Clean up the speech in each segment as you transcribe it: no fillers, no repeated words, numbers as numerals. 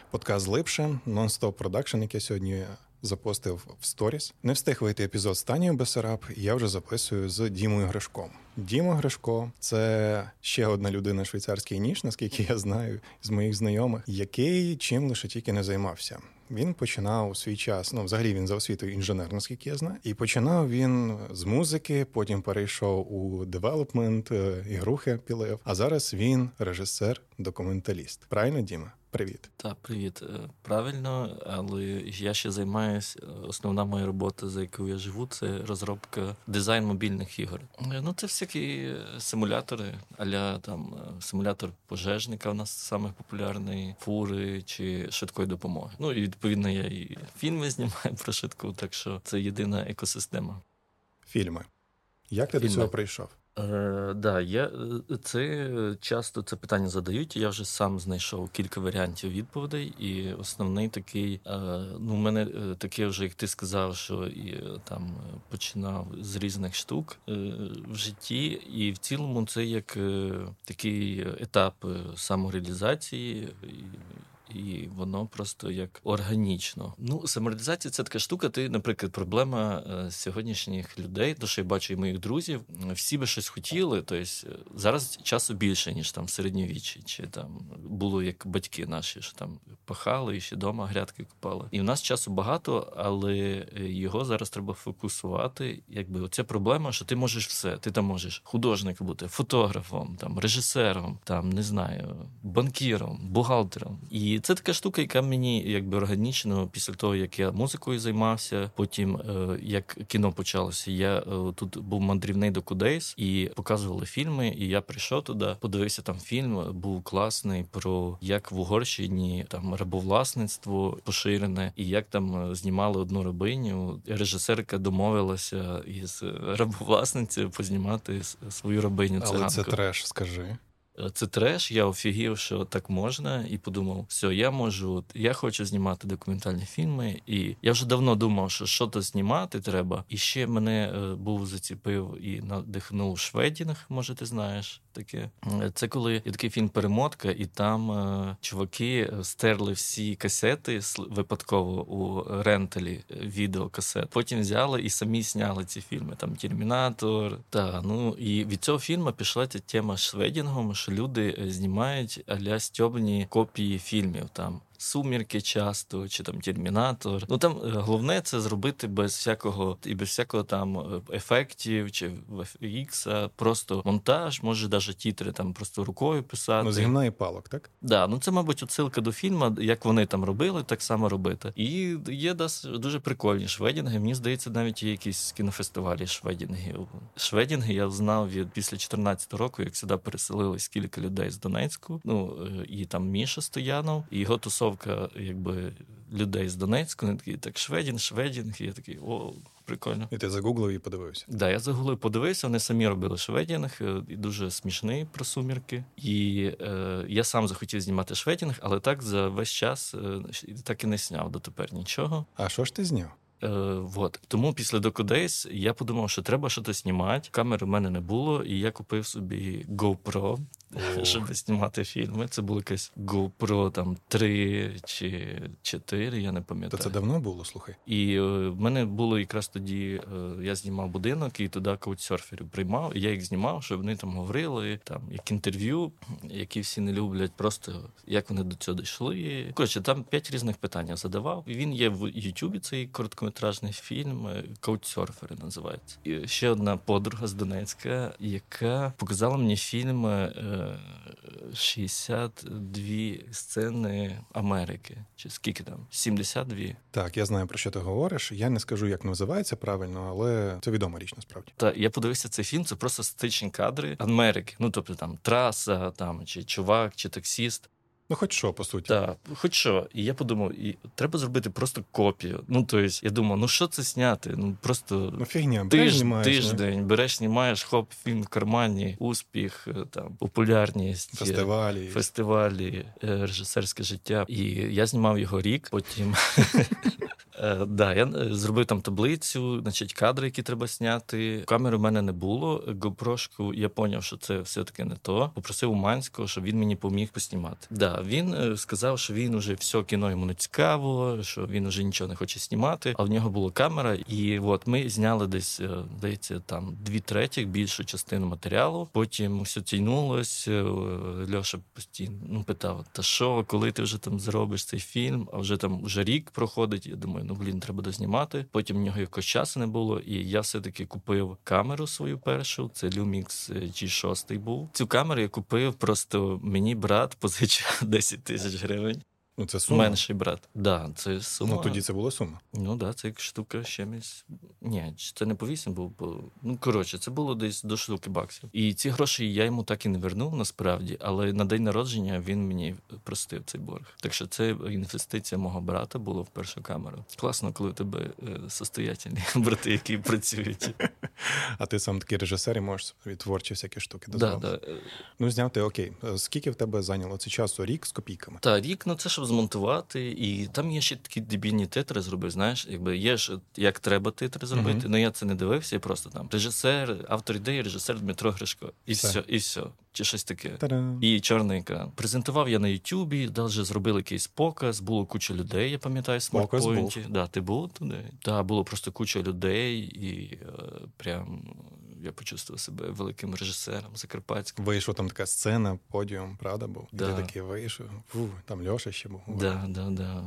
Подкаст «Глибше», нон-стоп продакшн, який сьогодні запостив в сторіс. Не встиг вийти епізод з Танією Бессараб, і я вже записую з Дімою Гришком. Діма Гришко – це ще одна людина швейцарський ніж, наскільки я знаю, з моїх знайомих, який чим лише тільки не займався. Він починав у свій час, взагалі він за освітою інженер, наскільки я знаю, і починав він з музики, потім перейшов у девелопмент, ігрухи пілив, а зараз він режисер-документаліст. Правильно, Діма? Привіт. Так, привіт. Правильно, але я ще займаюся, основна моя робота, за якою я живу, це розробка, дизайн мобільних ігор. Це всякі симулятори, а-ля там симулятор пожежника у нас самий популярний, фури чи швидкої допомоги. І відповідно я і фільми знімаю про швидку, так що це єдина екосистема. Фільми. Як ти до цього прийшов? Часто це питання задають, я вже сам знайшов кілька варіантів відповідей, і основний такий, у мене таке вже, як ти сказав, що там починав з різних штук в житті, і в цілому це як такий етап самореалізації, і воно просто як органічно. Самореалізація – це така штука, наприклад, проблема сьогоднішніх людей, то, що я бачу і моїх друзів, всі би щось хотіли, тобто зараз часу більше, ніж там в середньовіччі, чи там було як батьки наші, що там пахали і ще вдома грядки копали. І в нас часу багато, але його зараз треба фокусувати. Якби оця проблема, що ти можеш все. Ти там можеш художником бути, фотографом, там, режисером, там, не знаю, банкіром, бухгалтером. І це така штука, яка мені якби органічно після того, як я музикою займався, потім як кіно почалося, я тут був мандрівний до Кудейс і показували фільми, і я прийшов туди, подивився там фільм, був класний про як в Угорщині там рабовласництво поширене, і як там знімали одну рабиню. Режисерка домовилася із рабовласницею познімати свою рабиню циганку. Але це треш, скажи. Це треш, я офігів, що так можна, і подумав, все, я хочу знімати документальні фільми, і я вже давно думав, що щось знімати треба, і ще мене був заціпив і надихнув Шведінг, може ти знаєш таке. Це коли є такий фільм «Перемотка», і там чуваки стерли всі касети випадково у ренталі відеокасет, потім взяли і самі зняли ці фільми, там «Термінатор», і від цього фільму пішла ця тема з Шведінгом, що люди знімають а-ля стьобні копії фільмів, там «Сумірки» часто, чи там «Термінатор». Там головне це зробити без всякого там ефектів, чи VFX, а просто монтаж, може навіть тітри там просто рукою писати. З гімна і палок, так? Да, це, мабуть, отсилка до фільму, як вони там робили, так само робити. І є дуже прикольні шведінги. Мені здається, навіть є якісь кінофестивалі шведінгів. Шведінги я знав після 2014 року, як сюди переселились кілька людей з Донецьку. І там Міша Стоянов, і його тусовка, якби, людей з Донецьку. Вони такі, так, шведінг. І я такий, прикольно. І ти загуглив і подивився? Да, я загуглив, подивився, вони самі робили шведінг, і дуже смішний про сумірки. І я сам захотів знімати шведінг, але так за весь час так і не зняв дотепер нічого. А що ж ти зняв? Тому після Doku Days я подумав, що треба щось знімати. Камери в мене не було, і я купив собі GoPro, щоб знімати фільми. Це було якесь GoPro там 3 чи 4, я не пам'ятаю. То це давно було, слухай? І в мене було якраз тоді, я знімав будинок і туди каучсерферів приймав, і я їх знімав, щоб вони там говорили, там як інтерв'ю, які всі не люблять, просто як вони до цього дійшли. Коротше, там 5 різних питань я задавав. І він є в Ютубі, цей короткометражний фільм, «Каучсерфери» називається. І ще одна подруга з Донецька, яка показала мені фільм 62 сцени Америки. Чи скільки там? 72. Так, я знаю, про що ти говориш. Я не скажу, як називається правильно, але це відома річ, насправді. Так, я подивився цей фільм, це просто статичні кадри Америки. Тобто там траса, там, чи чувак, чи таксіст. Хоч що, по суті. Так, хоч що. І я подумав, треба зробити просто копію. Тобто, я думав, що це зняти? Просто фігня, тиждень, береш, знімаєш, хоп, фільм в кармані, успіх, там, популярність, фестивалі, режисерське життя. І я знімав його рік, потім... Да, я зробив там таблицю, значить, кадри, які треба зняти. Камери в мене не було. GoPro-шку я поняв, що це все-таки не то. Попросив Уманського, щоб він мені поміг поснімати. Да, він сказав, що він уже все кіно йому не цікаво, що він уже нічого не хоче знімати, а в нього була камера. І от ми зняли десь, здається, там 2/3, більшу частину матеріалу. Потім все тягнулось. Льоша постійно питав, та що, коли ти вже там зробиш цей фільм, а вже там рік проходить. Я думаю, треба дознімати. Потім в нього якось часу не було, і я все-таки купив камеру свою першу, це Lumix G6 був. Цю камеру я купив, просто мені брат позичив 10 тисяч гривень. Ну, це сума? Менший брат. Да, це сума. Ну, тоді це була сума. Ну, да, це як штука чимось. Ні, це не по 8 був, ну, коротше, це було десь до штуки баксів. І ці гроші я йому так і не вернув, насправді, але на день народження він мені простив цей борг. Так що це інвестиція мого брата була в першу камеру. Класно, коли у тебе состоятельні брати, які працюють. А ти сам такий режисер і можеш собі творчі всякі штуки дозволити. Да. Ну, зняв ти, окей. Скільки в тебе зайняло це часу? Рік з копійками? Та, рік, ну це щоб змонтувати, і там є ще такі дебільні титри зробив, знаєш, якби є ж, як треба титри зробити, але я це не дивився, і просто там режисер, автор ідеї, режисер Дмитро Гришко. І все. Чи щось таке. Та-дам. І чорний екран. Презентував я на Ютубі, далі зробили якийсь показ, було куча людей, я пам'ятаю, смартпойнті. Да, ти був туди? Да, було просто куча людей, і прям я почувствував себе великим режисером закарпатським. Вийшла там така сцена, подіум, правда, був? Да. І ти такий вийшов, там Льоша ще був. Да.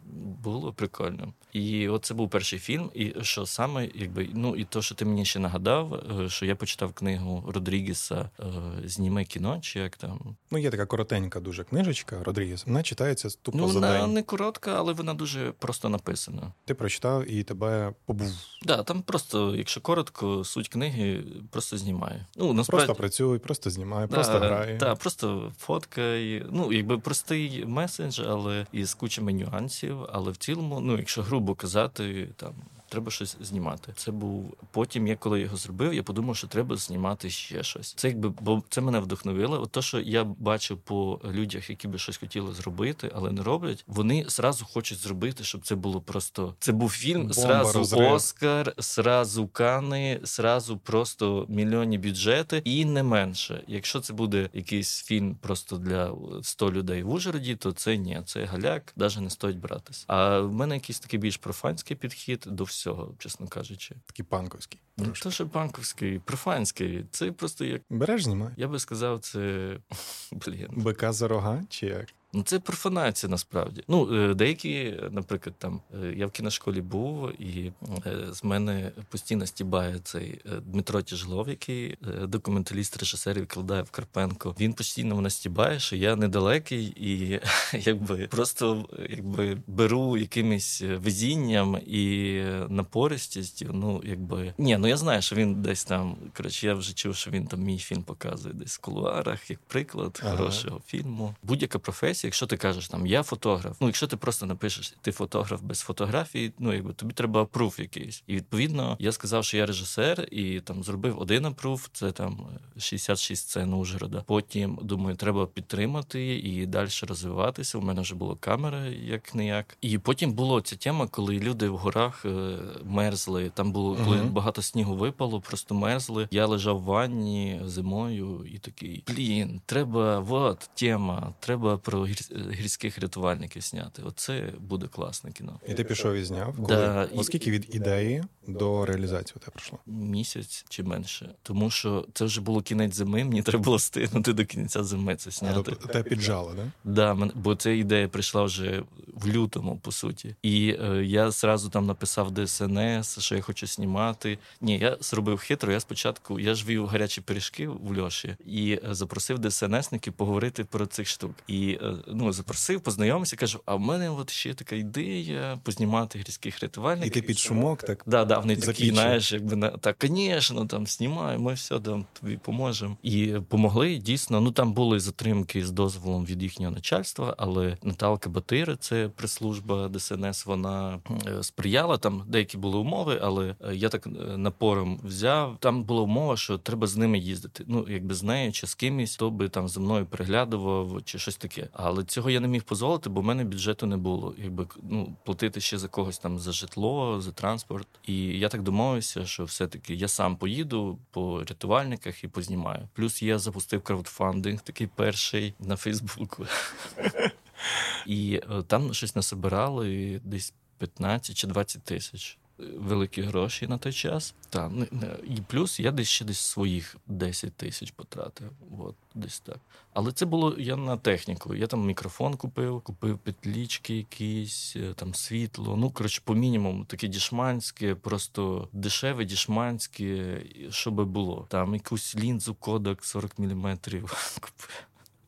Було прикольно. І от це був перший фільм, і що саме, якби, ну, і то, що ти мені ще нагадав, що я почитав книгу Родрігеса «Зніми кіно», чи як там. Ну, є така коротенька дуже книжечка Родрігеса. Вона читається тупо за вона день. не коротка, але вона дуже просто написана. Ти прочитав і тебе побув. Да, там просто, якщо коротко, суть книги просто знімає. Ну, насправді... Просто працюй, просто знімай, просто грає. Так, просто фоткай. Ну, якби простий меседж, але із кучами нюансів. Але в цілому, ну, якщо грубо казати, там треба щось знімати. Це був потім, я коли його зробив, я подумав, що треба знімати ще щось. Це якби, бо це мене вдохновило. От то, що я бачив по людях, які би щось хотіли зробити, але не роблять, вони зразу хочуть зробити, щоб це було просто. Це був фільм, бомба, зразу розрив. Оскар, зразу Канни, зразу просто мільйонні бюджети і не менше. Якщо це буде якийсь фільм просто для 100 людей в Ужгороді, то це ні, це галяк, навіть не стоїть братись. А в мене якийсь такий більш профанський підхід до всього, чесно кажучи. Такий панковський. Не то, що панковський, профанський. Це просто як... Береш, знімай. Я би сказав, це... Бика за рога, чи як? Ну, це профанація, насправді. Ну, деякі, наприклад, там, я в кіношколі був, і з мене постійно стібає цей Дмитро Тяжлов, який документаліст, режисер, викладає в Карпенко. Він постійно мене стібає, що я недалекий і просто беру якимось везінням і напористістю. Ну, я знаю, що він десь там, коротше, я вже чув, що він там мій фільм показує десь в кулуарах, як приклад хорошого фільму. Будь-яка професія, якщо ти кажеш, там, я фотограф, ну, якщо ти просто напишеш, ти фотограф без фотографії, ну, тобі треба апрув якийсь. І, відповідно, я сказав, що я режисер, і там зробив один апрув, це там 66 сцен Ужгорода. Потім, думаю, треба підтримати і далі розвиватися. У мене вже була камера, як-не-як. І потім була ця тема, коли люди в горах мерзли, там було, коли багато снігу випало, просто мерзли. Я лежав в ванні зимою і такий, треба, тема, треба про гірських рятувальників зняти. Оце буде класне кіно. І ти пішов і зняв? Да. Оскільки від ідеї до реалізації у тебе пройшло? Місяць чи менше. Тому що це вже було кінець зими, мені треба було встигнути до кінця зими це зняти. Тобто тебе піджало, да? Да, бо ця ідея прийшла вже в лютому, по суті. І я зразу там написав ДСНС, що я хочу знімати. Ні, я зробив хитро. Я спочатку, я ж вів гарячі пиріжки в Льоші і запросив ДСНСників поговорити про цих штук. І запросив, познайомився, кажу, а в мене от ще така ідея познімати гірських рятувальників. І ти під шумок так Да, вони такі, знаєш, якби, так, звісно, там, знімай, ми все там тобі поможемо. І помогли, дійсно, ну, там були затримки з дозволом від їхнього начальства, але Наталка Батира, це прес-служба ДСНС, вона сприяла, там деякі були умови, але я так напором взяв. Там була умова, що треба з ними їздити. Ну, якби з нею чи з кимось, хто би там за мною приглядував чи щось таке. А Але цього я не міг дозволити, бо в мене бюджету не було. Платити ще за когось там за житло, за транспорт. І я так домовився, що все-таки я сам поїду по рятувальниках і познімаю. Плюс я запустив краудфандинг, такий перший на Фейсбуку. І там щось насобирали десь 15 чи 20 тисяч. Великі гроші на той час. І плюс я десь своїх 10 тисяч потратив. Десь так. Але це було я на техніку. Я там мікрофон купив петлічки якісь, там світло. По мінімуму таке дішманське, просто дешеве дішманське, що би було. Там якусь лінзу Kodak 40 мм купив.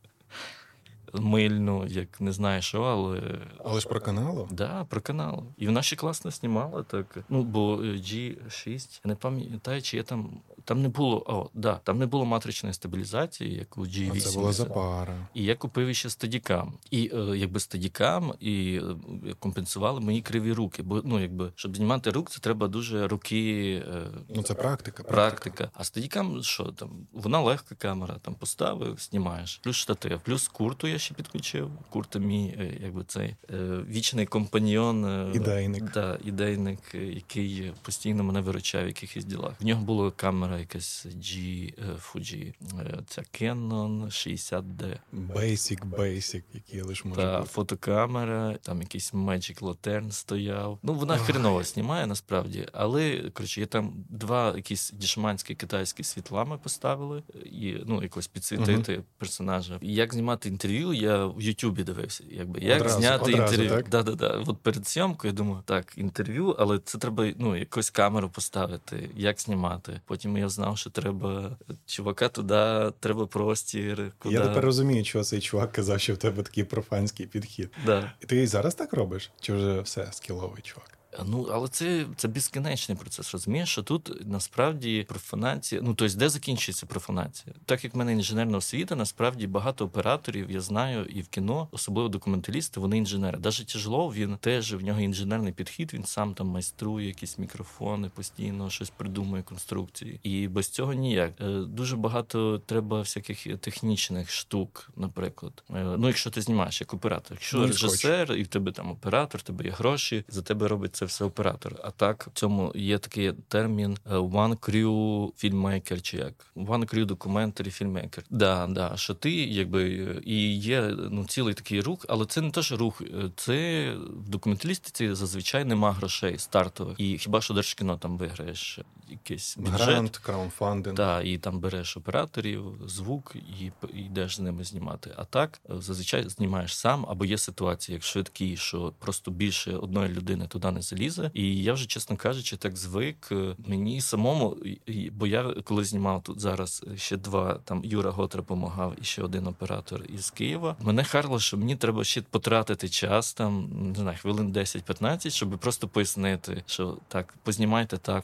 Мильну, як не знаю що, але... Але ж про каналу? Да, про канал. І вона ще класно знімала, так. Бо G6, я не пам'ятаю, чи я там не було, там не було матричної стабілізації, як у G8. Це була запара. І я купив ще стадікам. І стадікам і компенсували мої криві руки. Бо, щоб знімати рук, це треба дуже руки... Це практика. Практика. А стадікам, що там? Вона легка камера, там поставив, знімаєш. Плюс штатив, плюс курту я ще підключив. Курта мій, цей вічний компаньйон. Ідейник. Ідейник, який постійно мене виручав в якихось ділах. В нього була камера якась Fuji, ця Canon 60D. Basic, який лише може бути. Фотокамера, там якийсь Magic Lantern стояв. Вона хреново знімає, насправді. Але, я там 2 якісь дешманські китайські світлами поставили. І, якось підсвітити персонажа. І як знімати інтерв'ю, я в Ютубі дивився. Як зняти інтерв'ю. Да. Перед зйомкою я думаю, так, інтерв'ю, але це треба, якусь камеру поставити, як знімати. Потім я знав, що треба чувака туди, треба простір. Куди. Я тепер розумію, чого цей чувак казав, що в тебе такий профанський підхід. Да. І ти і зараз так робиш? Чи вже все, скіловий чувак? Але це безкінечний процес, розумієш, що тут насправді профанація, тобто де закінчується профанація? Так як в мене інженерна освіта, насправді багато операторів, я знаю, і в кіно, особливо документалісти, вони інженери. Навіть Тяжелов, він теж, в нього інженерний підхід, він сам там майструє якісь мікрофони, постійно щось придумує, конструкції. І без цього ніяк. Дуже багато треба всяких технічних штук, наприклад. Якщо ти знімаєш як оператор. Якщо режисер, і в тебе там оператор, в тебе є гроші, за тебе робить це все оператор. А так, в цьому є такий термін one crew filmmaker, чи як? One crew documentary filmmaker. Да, що ти, і є цілий такий рух, але це не те, що рух, це в документалістиці зазвичай нема грошей стартових. І хіба що Держкіно там виграєш якийсь бюджет. Грант, краудфандинг. Так, і там береш операторів, звук і йдеш з ними знімати. А так, зазвичай знімаєш сам, або є ситуації, як швидкі, що просто більше одної людини туди не залізе. І я вже, чесно кажучи, так звик. Мені самому, бо я коли знімав тут зараз ще 2, там Юра Готра помагав і ще один оператор із Києва, мене харло, що мені треба ще потратити час, там, не знаю, хвилин 10-15, щоб просто пояснити, що так, познімайте так,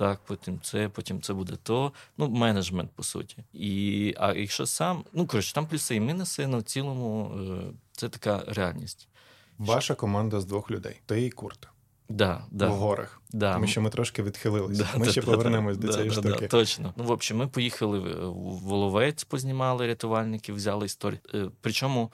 потім це буде то. Менеджмент, по суті. А якщо сам, там плюси і мінуси, але в цілому це така реальність. Ваша команда з 2 людей. Ти і Курт. Да. В горах. Да. Тому що ми трошки відхилилися. Ми ще повернемось до цієї штуки. Да, точно. В общем, ми поїхали в Воловець, познімали рятувальників, взяли історію. Причому,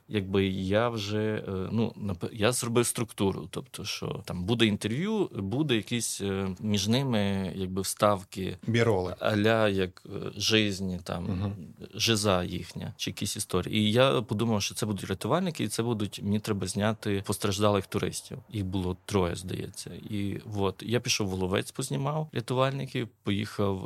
я вже, я зробив структуру, тобто, що там буде інтерв'ю, буде якісь між ними, вставки. Біроли. А-ля, як жизнь, там, жиза їхня, чи якісь історії. І я подумав, що це будуть рятувальники, і мені треба зняти постраждалих туристів. Їх було 3, здається. І я пішов в Воловець, познімав рятувальників, поїхав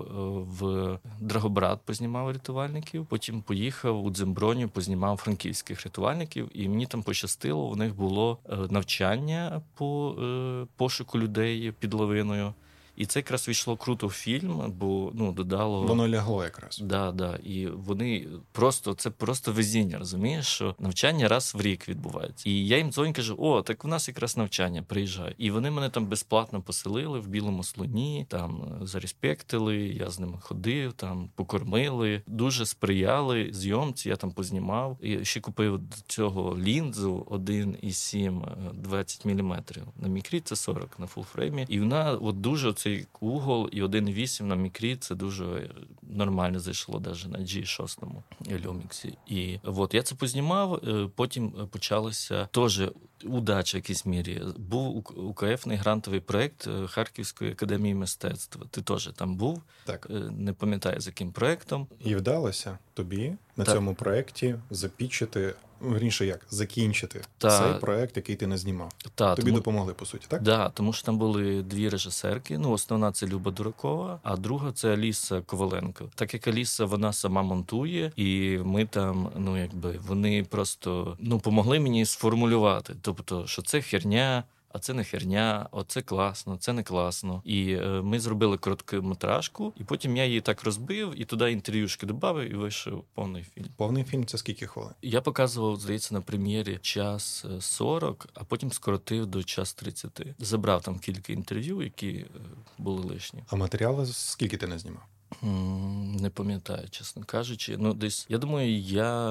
в Драгобрат, познімав рятувальників, потім поїхав у Дземброню, познімав франківських рятувальників. І мені там пощастило, у них було навчання по пошуку людей під лавиною. І це якраз війшло круто в фільм, бо додало... Воно лягло якраз. Да. І вони це просто везіння, розумієш, що навчання раз в рік відбувається. І я їм дзвоню, кажу, так у нас якраз навчання, приїжджай. І вони мене там безплатно поселили в Білому Слоні, там зареспектили, я з ними ходив, там покормили, дуже сприяли зйомці, я там познімав. І ще купив до цього лінзу 1,7 20 мм. На мікрі це 40 на фулфреймі. І вона дуже хороший угол, і 1.8 на мікрі це дуже нормально зайшло навіть на G6 Lumix. І от я це познімав, потім почалося теж удача в якійсь мірі. Був УКФ-ний грантовий проєкт Харківської академії мистецтва. Ти теж там був? Так. Не пам'ятаю, з яким проєктом. І вдалося тобі на цьому проєкті запічити, вірніше як, закінчити цей проєкт, який ти не знімав. Тобі допомогли, по суті, так? Так, тому що там були дві режисерки. Основна – це Люба Дуракова, а друга – це Аліса Коваленко. Так як Аліса, вона сама монтує, і ми там, вони просто, помогли мені сформулювати. Тобто, що це херня, а це не херня, оце класно, це не класно. І ми зробили короткометражку, і потім я її так розбив, і туди інтерв'юшки додав, і вийшов повний фільм. Повний фільм – це скільки хвилин? Я показував, здається, на прем'єрі 1:40, а потім скоротив до 1:30. Забрав там кілька інтерв'ю, які були лишні. А матеріали скільки ти не знімав? Не пам'ятаю, чесно кажучи. Десь, я думаю,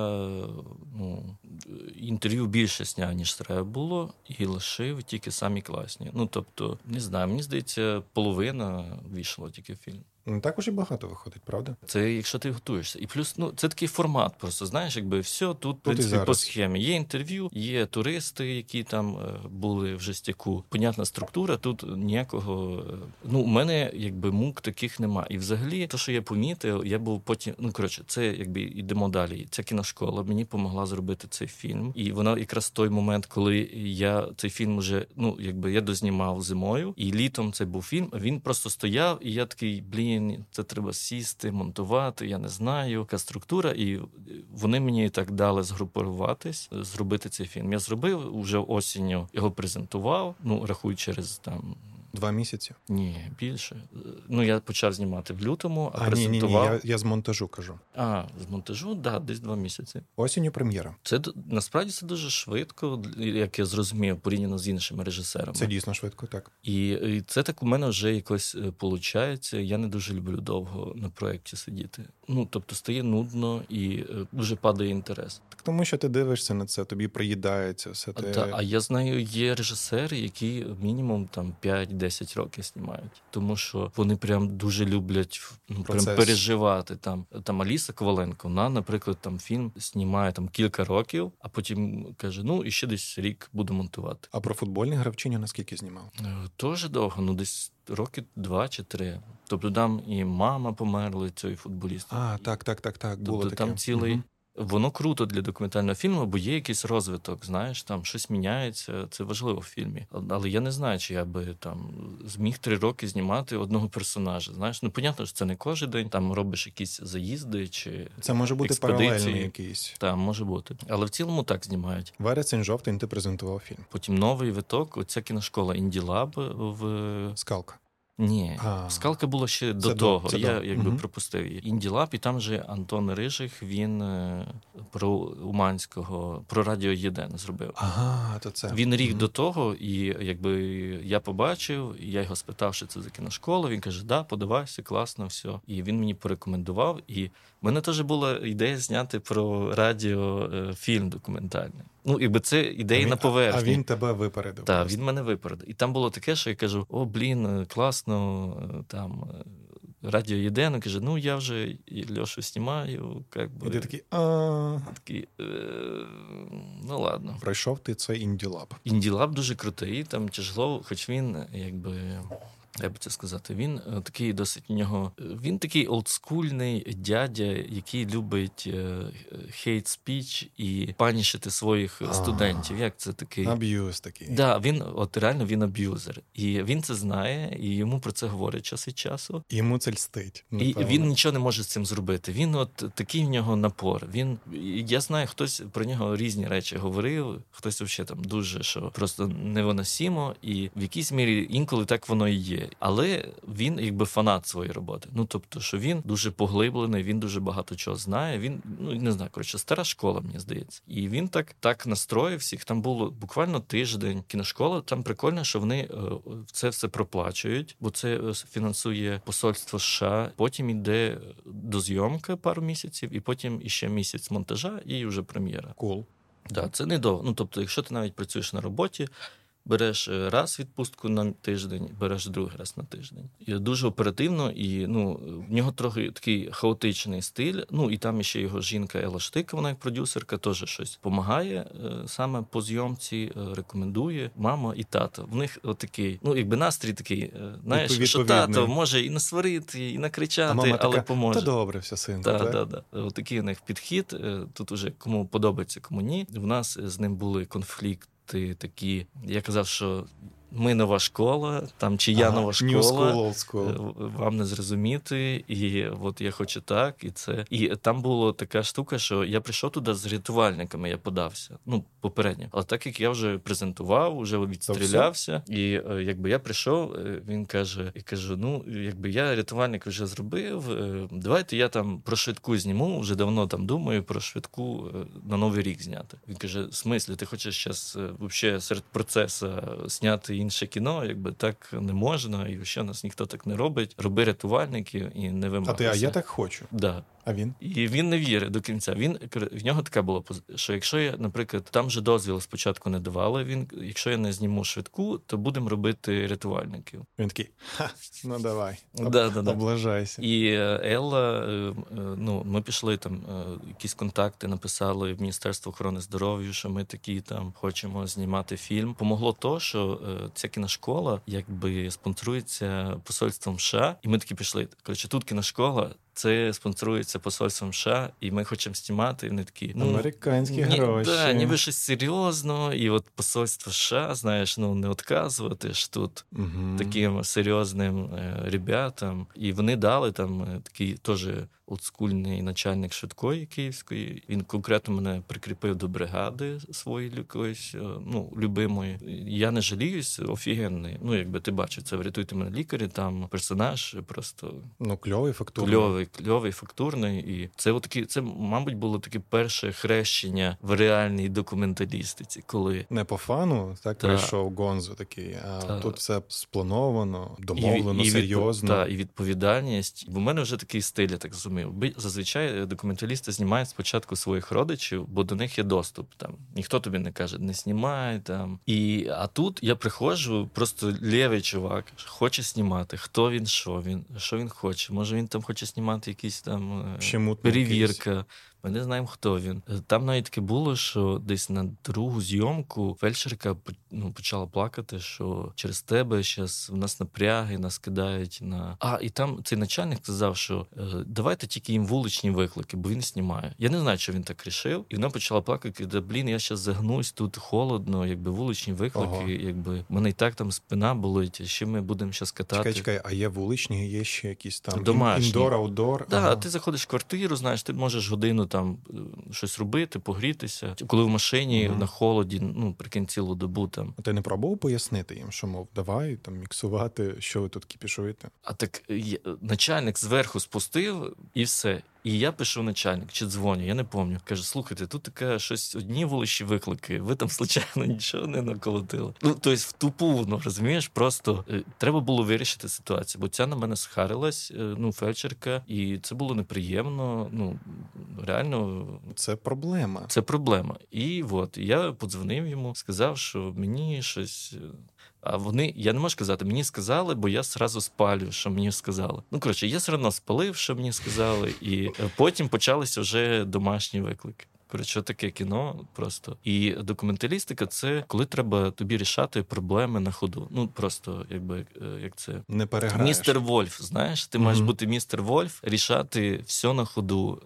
інтерв'ю більше сняв, ніж треба було, і лишив тільки самі класні. Тобто, не знаю, мені здається, половина вийшла тільки в фільм. Не так уже багато виходить, правда? Це якщо ти готуєшся. І плюс, це такий формат просто, знаєш, якби все тут, в принципі, по схемі. Є інтерв'ю, є туристи, які там були в Жестяку. Понятна структура, тут ніякого... у мене, мук таких нема. І взагалі, те, що я помітив, я був потім... це, йдемо далі. Ця кіношкола мені допомогла зробити цей фільм. І вона якраз той момент, коли я цей фільм уже, я дознімав зимою, і літом це був фільм, він просто стояв, і я такий, це треба сісти, монтувати, я не знаю, яка структура, і вони мені так дали згрупуватись, зробити цей фільм. Я зробив, вже осінню його презентував, рахуй через 2 місяці? Ні, більше. Я почав знімати в лютому, а презентував... Ні, я з монтажу кажу. З монтажу, десь 2 місяці. Осінню прем'єра. Насправді це дуже швидко, як я зрозумів, порівняно з іншими режисерами. Це дійсно швидко, так. І це так у мене вже якось виходить. Я не дуже люблю довго на проєкті сидіти. Тобто стає нудно і дуже падає інтерес. Так тому що ти дивишся на це, тобі приїдається все те. А я знаю, є режисери, які мінімум 5-10 років знімають. Тому що вони прям дуже люблять прям переживати. Там Аліса Коваленко, вона, наприклад, фільм знімає кілька років, а потім каже, і ще десь рік буду монтувати. А про футбольних гравчиню наскільки знімав? Дуже довго, десь роки 2 чи 3. Тобто там і мама померла цієї футболістки. Так. Було тобто таке. Там цілий... Воно круто для документального фільму, бо є якийсь розвиток, знаєш, там щось міняється, це важливо в фільмі. Але я не знаю, чи я би зміг 3 роки знімати одного персонажа, знаєш. Понятно, що це не кожен день, там робиш якісь заїзди чи це може бути експедиції. Паралельний якийсь. Так, може бути. Але в цілому так знімають. Вересень-жовтень ти презентував фільм. Потім новий виток, оця кіношкола Інділаб в... Скалка. Ні, Скалка була ще до того. Я пропустив її. Інділаб, і там же Антон Рижих, він про Уманського, про Радіо Єден зробив. То це. Він рік до того, і я побачив, я його спитав, що це за кіношкола, він каже, подавайся, класно, все. І він мені порекомендував, і в мене теж була ідея зняти про радіо фільм документальний. Це ідеї на поверхні. А він тебе випередив. Так, він мене випередив. І там було таке, що я кажу, класно, Радіо Єден, каже, я вже Льошу знімаю, І ти такий, ладно. Пройшов ти цей Інділаб. Інділаб дуже крутий, там тяжело, хоч він, як би це сказати, він такий досить у нього, він такий олдскульний дядя, який любить хейт-спіч і панішити своїх студентів. Як це такий? Аб'юз такий. Да, він, реально він аб'юзер. І він це знає, і йому про це говорять час від часу. Йому це льстить. І він нічого не може з цим зробити. Він такий в нього напор. Я знаю, хтось про нього різні речі говорив, хтось взагалі там дуже, що просто невиносимо, і в якійсь мірі інколи так воно і є. Але він фанат своєї роботи. Тобто, що він дуже поглиблений, він дуже багато чого знає. Він, не знаю, стара школа, мені здається. І він так настроїв всіх. Там було буквально тиждень кіношкола. Там прикольно, що вони це все проплачують, бо це фінансує посольство США. Потім йде дозйомка пару місяців, і потім іще місяць монтажа, і вже прем'єра. Cool. Да, це недовго. Тобто, якщо ти навіть працюєш на роботі, береш раз відпустку на тиждень, береш другий раз на тиждень. І дуже оперативно, і в нього трохи такий хаотичний стиль. І там ще його жінка Елла Штика, вона як продюсерка, теж щось допомагає саме по зйомці, рекомендує. Мама і тато. В них отакий, якби настрій такий, знаєш, що тато може і насварити, і накричати, але така, поможе. Та добре все, синку. Так. Отакий у них підхід. Тут уже кому подобається, кому ні. В нас з ним були конфлікти такі. Я казав, що ми нова школа, там чи я нова школа, new school, old school. Вам не зрозуміти, і от я хочу так, і це. І там була така штука, що я прийшов туди з рятувальниками, я подався, попередньо. Але так як я вже презентував, вже відстрілявся, і якби я прийшов, він каже, і кажу, якби я рятувальник вже зробив, давайте я там про швидку зніму, вже давно там думаю про швидку на Новий рік зняти. Він каже, в смислі, ти хочеш зараз взагалі серед процесу зняти інше кіно, якби так не можна, і ще нас ніхто так не робить. Роби рятувальників і не вимагайся. А я так хочу. Да. А він? І він не вірить до кінця. В нього така була позиція, що якщо я, наприклад, там же дозвіл спочатку не давали, якщо я не зніму швидку, то будемо робити рятувальників. Він такий, давай, облажайся. І Елла, ми пішли там, якісь контакти написали в Міністерство охорони здоров'я, що ми такі там хочемо знімати фільм. Помогло то, що ця кіношкола якби спонсорується посольством США, і ми такі пішли. Коротше, тут кіношкола, це спонсорується посольством США, і ми хочемо знімати, і вони такі... Американські гроші. Так, ніби щось серйозно, і от посольство США, знаєш, не відказувати ж тут таким серйозним ребятам. І вони дали там такий теж олдскульний начальник швидкої київської. Він конкретно мене прикріпив до бригади своєї якоїсь, любимої. Я не жаліюсь, офігенний. Якби ти бачив, це «Врятуйте мене, лікарі», там персонаж просто... кльовий, фактурний. Кльовий, фактурний. І це, мабуть, було таке перше хрещення в реальній документалістиці, коли... Не по фану, так прийшов Гонзо такий, а тут все сплановано, домовлено, серйозно. І відповідальність. У мене вже такий стиль, я так розумію. Зазвичай документалісти знімають спочатку своїх родичів, бо до них є доступ. Там ніхто тобі не каже, не знімай там. А тут я приходжу, просто лєвий чувак, хоче знімати, хто він, що він хоче. Може він там хоче знімати якісь там перевірка. Ми не знаємо, хто він. Там навіть таке було, що десь на другу зйомку фельдшерка почала плакати, що через тебе зараз в нас напряги, нас кидають на... І там цей начальник сказав, що давайте тільки їм вуличні виклики, бо він знімає. Я не знаю, що він так рішив. І вона почала плакати, я зараз загнусь, тут холодно, якби вуличні виклики, якби мене і так там спина болить, ще ми будемо зараз катати. Чекай, а є вуличні, є ще якісь там домашні. Індор-аутдор? Так, ти заходиш в квартиру, знаєш, ти можеш годину там щось робити, погрітися. Коли в машині на холоді, прикинь, цілу добу там. Ти не пробував пояснити їм, що, мов, давай там міксувати, що ви тут кіпішуєте? А так начальник зверху спустив і все. І я пишу начальник, чи дзвоню, я не пам'ятаю. Каже, слухайте, тут таке щось, одні вуличні виклики, ви там, случайно, нічого не наколотили. Тобто в тупу, розумієш, просто треба було вирішити ситуацію, бо ця на мене схарилась, фельдшерка, і це було неприємно, реально. Це проблема. Це проблема. І я подзвонив йому, сказав, що мені щось... А я не можу сказати, мені сказали, бо я зразу спалю, що мені сказали. Я все одно спалив, що мені сказали, і потім почалися вже домашні виклики. Таке кіно просто. І документалістика – це коли треба тобі рішати проблеми на ходу. Просто, як це... Не переграєш. Містер Вольф, знаєш? Ти маєш бути містер Вольф, рішати все на ходу.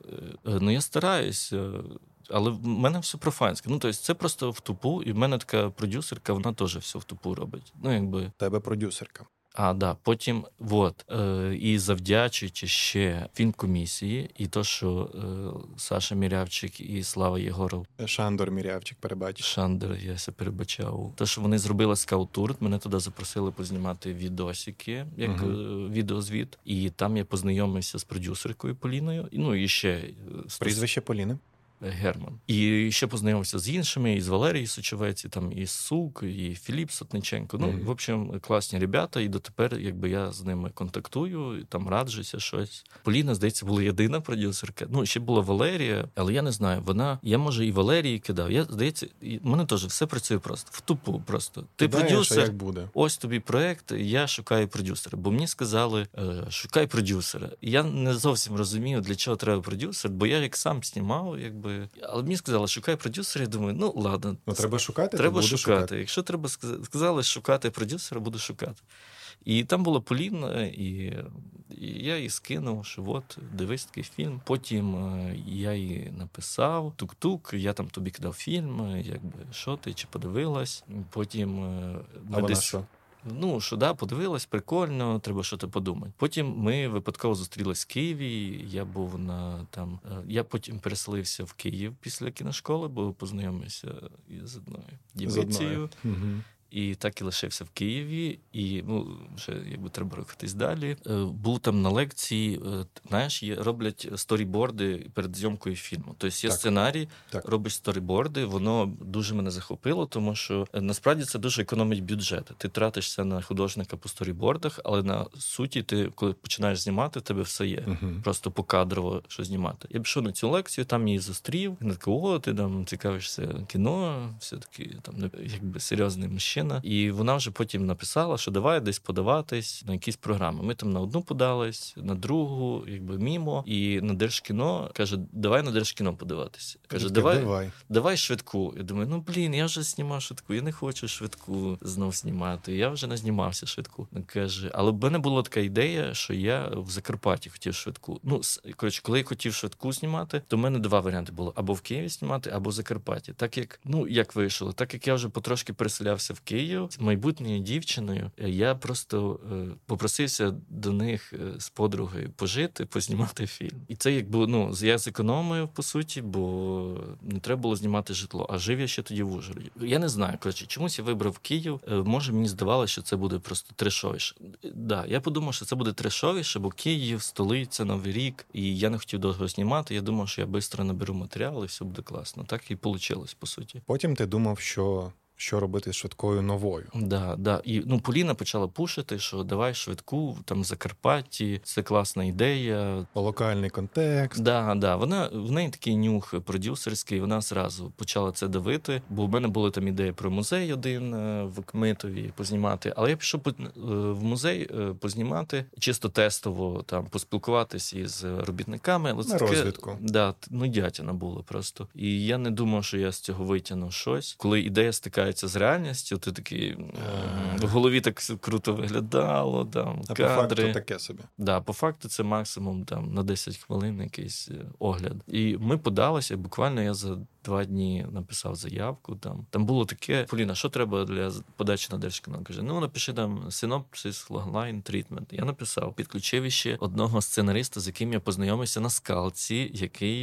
Я стараюсь... Але в мене все профанське. Це просто в тупу, і в мене така продюсерка, вона теж все в тупу робить. Тебе продюсерка. Потім, і завдячуючи ще фільмкомісії, і то, що Саша Мірявчик і Слава Єгоров. Шандор Мірявчик, перебач. Шандор, я се перебачав. Те, що вони зробили скаут-тур, мене туди запросили познімати відосики, як відеозвіт. І там я познайомився з продюсеркою Поліною. І ще... Прізвище Поліни? Герман. І ще познайомився з іншими, і з Валерією Сочовець, і там і Сук, і Філіп Сотниченко. Ну, в общем, класні ребята, і дотепер, якби я з ними контактую, і там раджуся щось. Поліна, здається, була єдина продюсерка. Ну, ще була Валерія, але я не знаю, я, може, і Валерії кидав. Я, здається, в мене теж все працює просто, в тупу просто. Ти продюсер, як буде. Ось тобі проект, я шукаю продюсера. Бо мені сказали, шукай продюсера. І я не зовсім розумію, для чого треба продюсер, бо я як сам знімав, якби. Але мені сказали, шукай продюсера, я думаю, ну, ладно. Ну, треба шукати, треба шукати. Якщо треба сказали шукати продюсера, буду шукати. І там була Поліна, і я їй скинув, що от, дивись такий фільм. Потім я їй написав, тук-тук, я там тобі кидав фільм, якби, що ти, чи подивилась. Потім вона що? Ну, що да, подивилась, прикольно, треба щось подумати. Потім ми випадково зустрілись в Києві, я потім переселився в Київ після кіношколи, бо познайомився з одною дівицею. І так і лишився в Києві, і вже якби треба рухатись далі. Був там на лекції, знаєш, роблять сторіборди перед зйомкою фільму. Тобто є сценарій, робиш сторіборди, воно дуже мене захопило, тому що насправді це дуже економить бюджет. Ти тратишся на художника по сторібордах, але на суті ти, коли починаєш знімати, в тебе все є. Просто покадрово, що знімати. Я пішов на цю лекцію, там її зустрів, і такий, ти там цікавишся кіно, все-таки там якби серйозний мужчина. І вона вже потім написала, що давай десь подаватись на якісь програми. Ми там на одну подались, на другу, якби мімо, і на Держкіно каже, давай на Держкіно подаватися. Каже, давай швидку. Я думаю, я вже знімав швидку, я не хочу швидку знов знімати. Я вже не знімався швидку. Каже, але в мене була така ідея, що я в Закарпатті хотів швидку. Коли я хотів швидку знімати, то в мене два варіанти було: або в Києві знімати, або в Закарпатті. Так як вийшло, так як я вже потрошки переселявся в Київ з майбутньою дівчиною, я просто попросився до них з подругою пожити, познімати фільм. І це якби, я зекономив, по суті, бо не треба було знімати житло. А жив я ще тоді в Ужгороді. Я не знаю, чомусь я вибрав Київ. Може, мені здавалося, що це буде просто трешовіше. Да, я подумав, що це буде трешовіше, бо Київ, столиця, Новий рік, і я не хотів довго знімати. Я думав, що я швидко наберу матеріал і все буде класно. Так і вийшло, по суті. Потім ти думав, що робити з швидкою новою. Да. І Поліна почала пушити, що давай швидку, там в Закарпатті, це класна ідея. Локальний контекст. Да. В неї такий нюх продюсерський, вона зразу почала це давити, бо в мене були там ідеї про музей один в Кмитові познімати, але я пішов в музей познімати, чисто тестово, там, поспілкуватись із робітниками. На розвідку. Да, дятіна було просто. І я не думав, що я з цього витягну щось. Коли ідея стикається з реальністю, ти такий в голові так все круто виглядало, там, а кадри. По факту таке собі. Да, по факту це максимум там на 10 хвилин якийсь огляд. І ми подалися, буквально я за 2 дні написав заявку. Там було таке: Поліна, що треба для подачі на Держкіно? Каже, напиши там синопсис, логлайн, трітмент. Я написав, підключив ще одного сценариста, з яким я познайомився на скалці,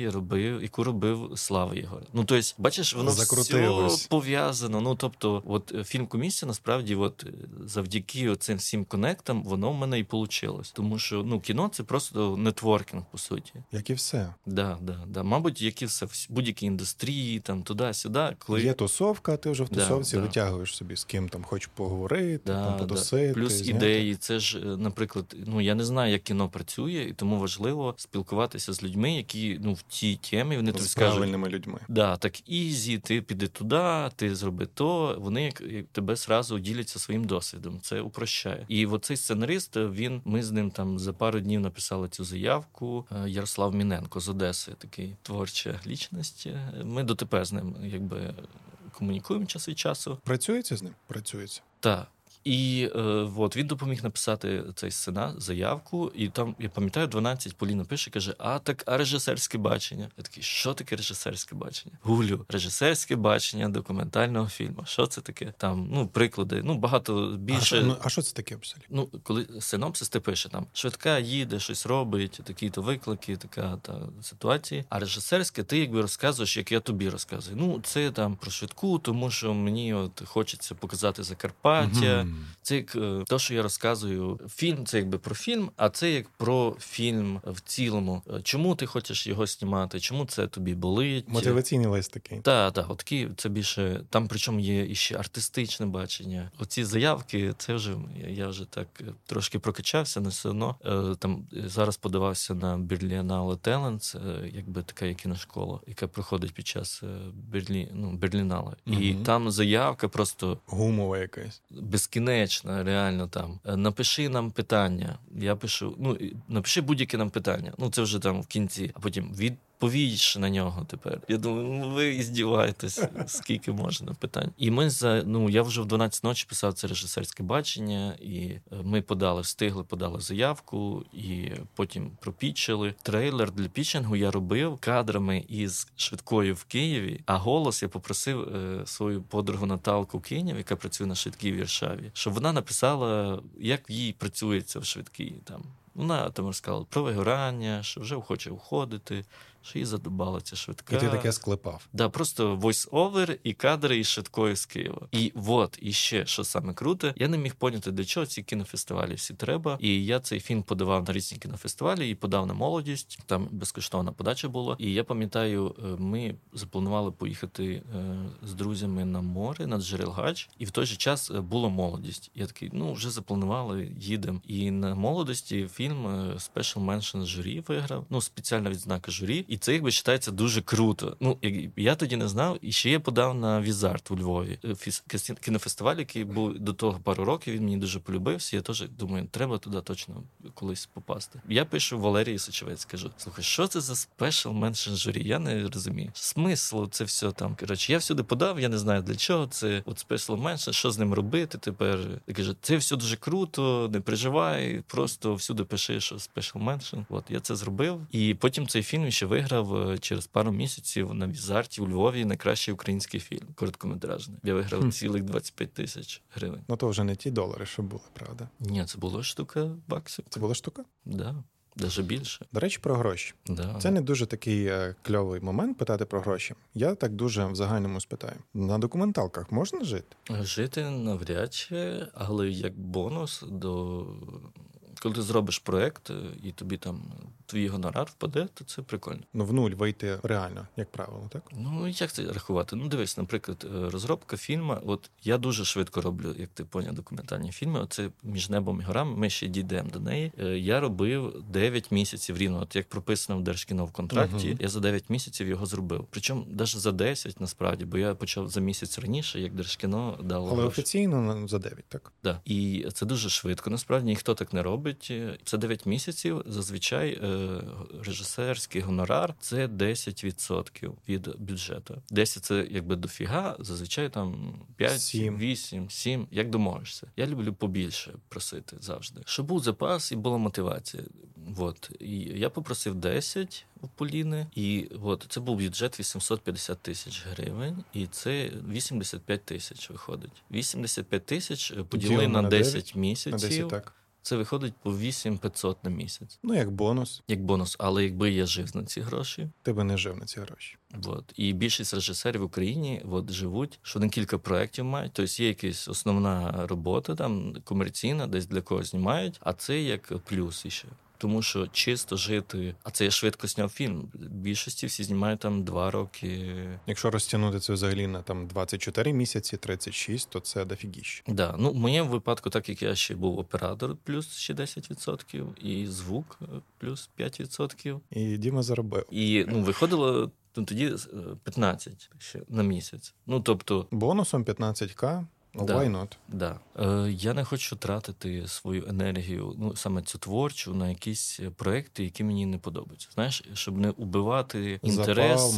яку робив Слава Єгор. Тобто, бачиш, воно все пов'язано. Тобто, от фільм «Комісія», насправді, завдяки цим всім конектам, воно в мене і вийшло. Тому що, кіно — це просто нетворкінг, по суті. Як і все. Да. Мабуть, як і все. В будь-якій індустрії, там, туди-сюди. Коли... Є тусовка, ти вже в тусовці витягуєш собі, з ким там хочеш поговорити, там потусити. Плюс зняти. ідеї. Це ж, наприклад, я не знаю, як кіно працює, і тому важливо спілкуватися з людьми, які, в тій темі, вони тобі скажуть... З правильними людьми. Да, так ізі, ти піди туди, ти зроби то, вони тебе зразу діляться своїм досвідом. Це упрощає. І оцей сценарист, ми з ним там за пару днів написали цю заявку. Ярослав Міненко з Одеси, такий творча лічність. Ми дотепер з ним комунікуємо час від часу. Працюється з ним? Працюється. Так. І він допоміг написати цей заявку, і там, я пам'ятаю, 12 Поліна пише, каже, а режисерське бачення? Я такий, що таке режисерське бачення? Гуглю, режисерське бачення документального фільму. Що це таке? Там, приклади, багато більше. А що це таке взагалі? Коли синопсис, ти пише там, швидка їде, щось робить, такі-то виклики, така ситуація. А режисерське ти якби розказуєш, як я тобі розказую. Це там про швидку, тому що мені хочеться показати Закарпаття, Це як те, що я розказую. Фільм – це якби про фільм, а це як про фільм в цілому. Чому ти хочеш його знімати? Чому це тобі болить? Мотиваційний лист такий. Так, отакі, це більше, там причому є іще артистичне бачення. Оці заявки, це вже, я вже так трошки прокачався, але все одно. Там зараз подавався на Berlinale Talents, якби така кіношкола, яка проходить під час Берлінале. І там заявка просто... Гумова якась. Безкінечна, реально там. Напиши нам питання. Я пишу, напиши будь-яке нам питання. Це вже там в кінці. А потім відповіш на нього тепер. Я думаю, ви іздіваєтесь, скільки можна питань. І ми я вже в 12 ночі писав це режисерське бачення, і ми встигли подали заявку, і потім пропітчили. Трейлер для пітчингу я робив кадрами із швидкою в Києві, а голос я попросив свою подругу Наталку Кинів, яка працює на швидкій в Варшаві, щоб вона написала, як їй працюється в швидкій там. Вона там розказала про вигорання, що вже хоче уходити, що їй задобала ця швидка. І ти таке склепав. Да, просто voice-over і кадри із швидкої з Києва. І ще, що саме круте, я не міг поняти, для чого ці кінофестивалі всі треба. І я цей фільм подавав на різні кінофестивалі і подав на «Молодість». Там безкоштовна подача була. І я пам'ятаю, ми запланували поїхати з друзями на море, на Джерелгач. І в той же час була «Молодість». Я такий, вже запланували, їдемо. І на «Молодості» фільм Special Mention журі виграв. Спеціальна відзнака журі. І це, вважається, дуже круто. Я тоді не знав, і ще я подав на Візарт у Львові. Кінофестиваль, який був до того пару років, він мені дуже полюбився. Я теж думаю, треба туди точно колись попасти. Я пишу Валерії Сочевець, кажу, слухай, що це за Special Mention журі? Я не розумію. Смислу це все там. Коротше, я всюди подав, я не знаю для чого це. Special Mention, що з ним робити тепер? Я кажу, це все дуже круто, не переживай, просто всюди пиши, що Special Mention. Я це зробив. І потім цей фільм ще виграв через пару місяців на Візарті у Львові найкращий український фільм, короткометражний. Я виграв цілих 25 тисяч гривень. То вже не ті долари, що були, правда? Ні, це була штука баксів. Це була штука? Да. Даже більше. До речі, про гроші. Да. Це не дуже такий кльовий момент питати про гроші. Я так дуже в загальному спитаю. На документалках можна жити? Жити навряд чи, але як бонус до... Коли ти зробиш проєкт, і тобі там твій гонорар впаде, то це прикольно. В нуль вийти реально, як правило, так? Як це рахувати? Дивись, наприклад, розробка фільму. Я дуже швидко роблю, як ти поняв, документальні фільми. Оце «Між небом і горами», ми ще дійдемо до неї. Я робив 9 місяців рівно. Як прописано в Держкіно в контракті, я за 9 місяців його зробив. Причому навіть за 10, насправді, бо я почав за місяць раніше, як Держкіно дало гроші. Але офіційно за 9, так? Так. І це дуже швидко, насправді, ніхто так не робить. Це 9 місяців, зазвичай режисерський гонорар – це 10% від бюджету. 10 – це якби дофіга, зазвичай там 5, 8, 7, як домовишся. Я люблю побільше просити завжди. Щоб був запас і була мотивація. І я попросив 10 у Поліни, і це був бюджет 850 тисяч гривень, і це 85 тисяч виходить. 85 тисяч поділи на 10 місяців. На 10, так. Це виходить по 8500 на місяць. Як бонус. Як бонус, але якби я жив на ці гроші... Ти би не жив на ці гроші. І більшість режисерів в Україні живуть, що вони кілька проєктів мають, тобто є якась основна робота, там комерційна, десь для когось знімають, а це як плюс іще. Тому що чисто жити... А це я швидко зняв фільм. В більшості всі знімають там 2 роки. Якщо розтягнути це взагалі на 24 місяці, 36, то це дофігіще. Да. В моєму випадку, так як я ще був оператор, плюс ще 10%, і звук плюс 5%. І Діма заробив. І виходило тоді 15 ще на місяць. Тобто... Бонусом 15К. Why not? Да. Я не хочу тратити свою енергію, саме цю творчу, на якісь проекти, які мені не подобаються. Знаєш, щоб не убивати інтерес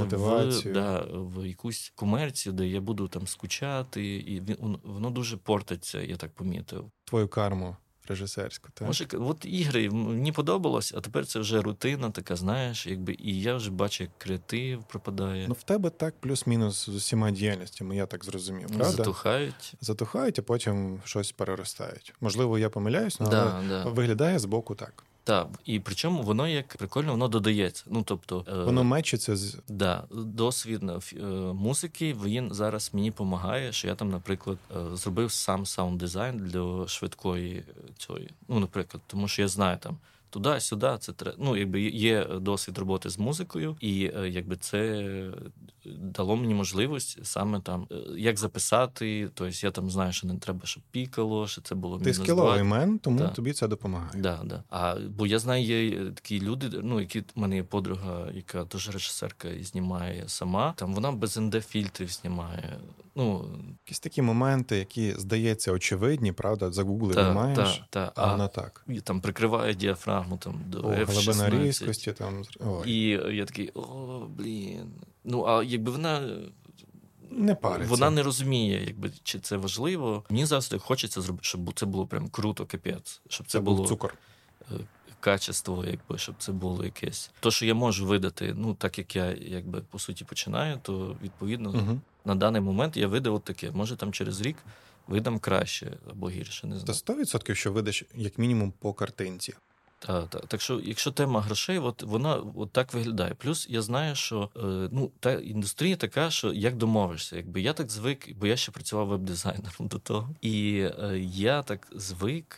в якусь комерцію, де я буду там скучати, і воно дуже портиться, я так помітив. Твою карму режисерську, так? Може, ігри мені подобалось, а тепер це вже рутина така, знаєш, і я вже бачу, як креатив пропадає. В тебе так плюс-мінус з усіма діяльностями, я так зрозумів, правда? Затухають, а потім щось переростають. Можливо, я помиляюсь, але виглядає збоку так. Так, і причому воно як прикольно, воно додається. Ну, тобто, воно мечиться з... Да, досвід музики, він зараз мені допомагає, що я там, наприклад, зробив сам саунд-дизайн для швидкої цієї. Ну, наприклад, тому що я знаю там, туди-сюди, це треба. Ну, якби є досвід роботи з музикою, і якби це дало мені можливість саме там, як записати. Тобто я там знаю, що не треба, щоб пікало, що це було Ти скіловий мен, тому тобі це допомагає. Да. Бо я знаю, є такі люди, ну, які в мене є подруга, яка теж режисерка і знімає сама. Там вона без ND-фільтрів знімає. Ну, якісь такі моменти, які, здається, очевидні, правда, загуглити маєш, а вона так. І там прикриває діафрагму там до F16. Глибина різкості там. Ой. І я такий, блін. Ну, а якби вона не париться. Вона не розуміє, якби, чи це важливо. Мені завжди хочеться зробити, щоб це було прям круто, капець. Щоб це було цукор. Качество, якби, щоб це було якесь. То, що я можу видати, ну, так як я, якби, по суті, починаю, то, відповідно, на даний момент я видав от таке. Може, там через рік видам краще або гірше, не знаю. Та 100%, що видаш, як мінімум, по картинці. Так що, якщо тема грошей, вона так виглядає. Плюс я знаю, що та індустрія така, що як домовишся. Якби я так звик, бо я ще працював веб-дизайнером до того. І я так звик,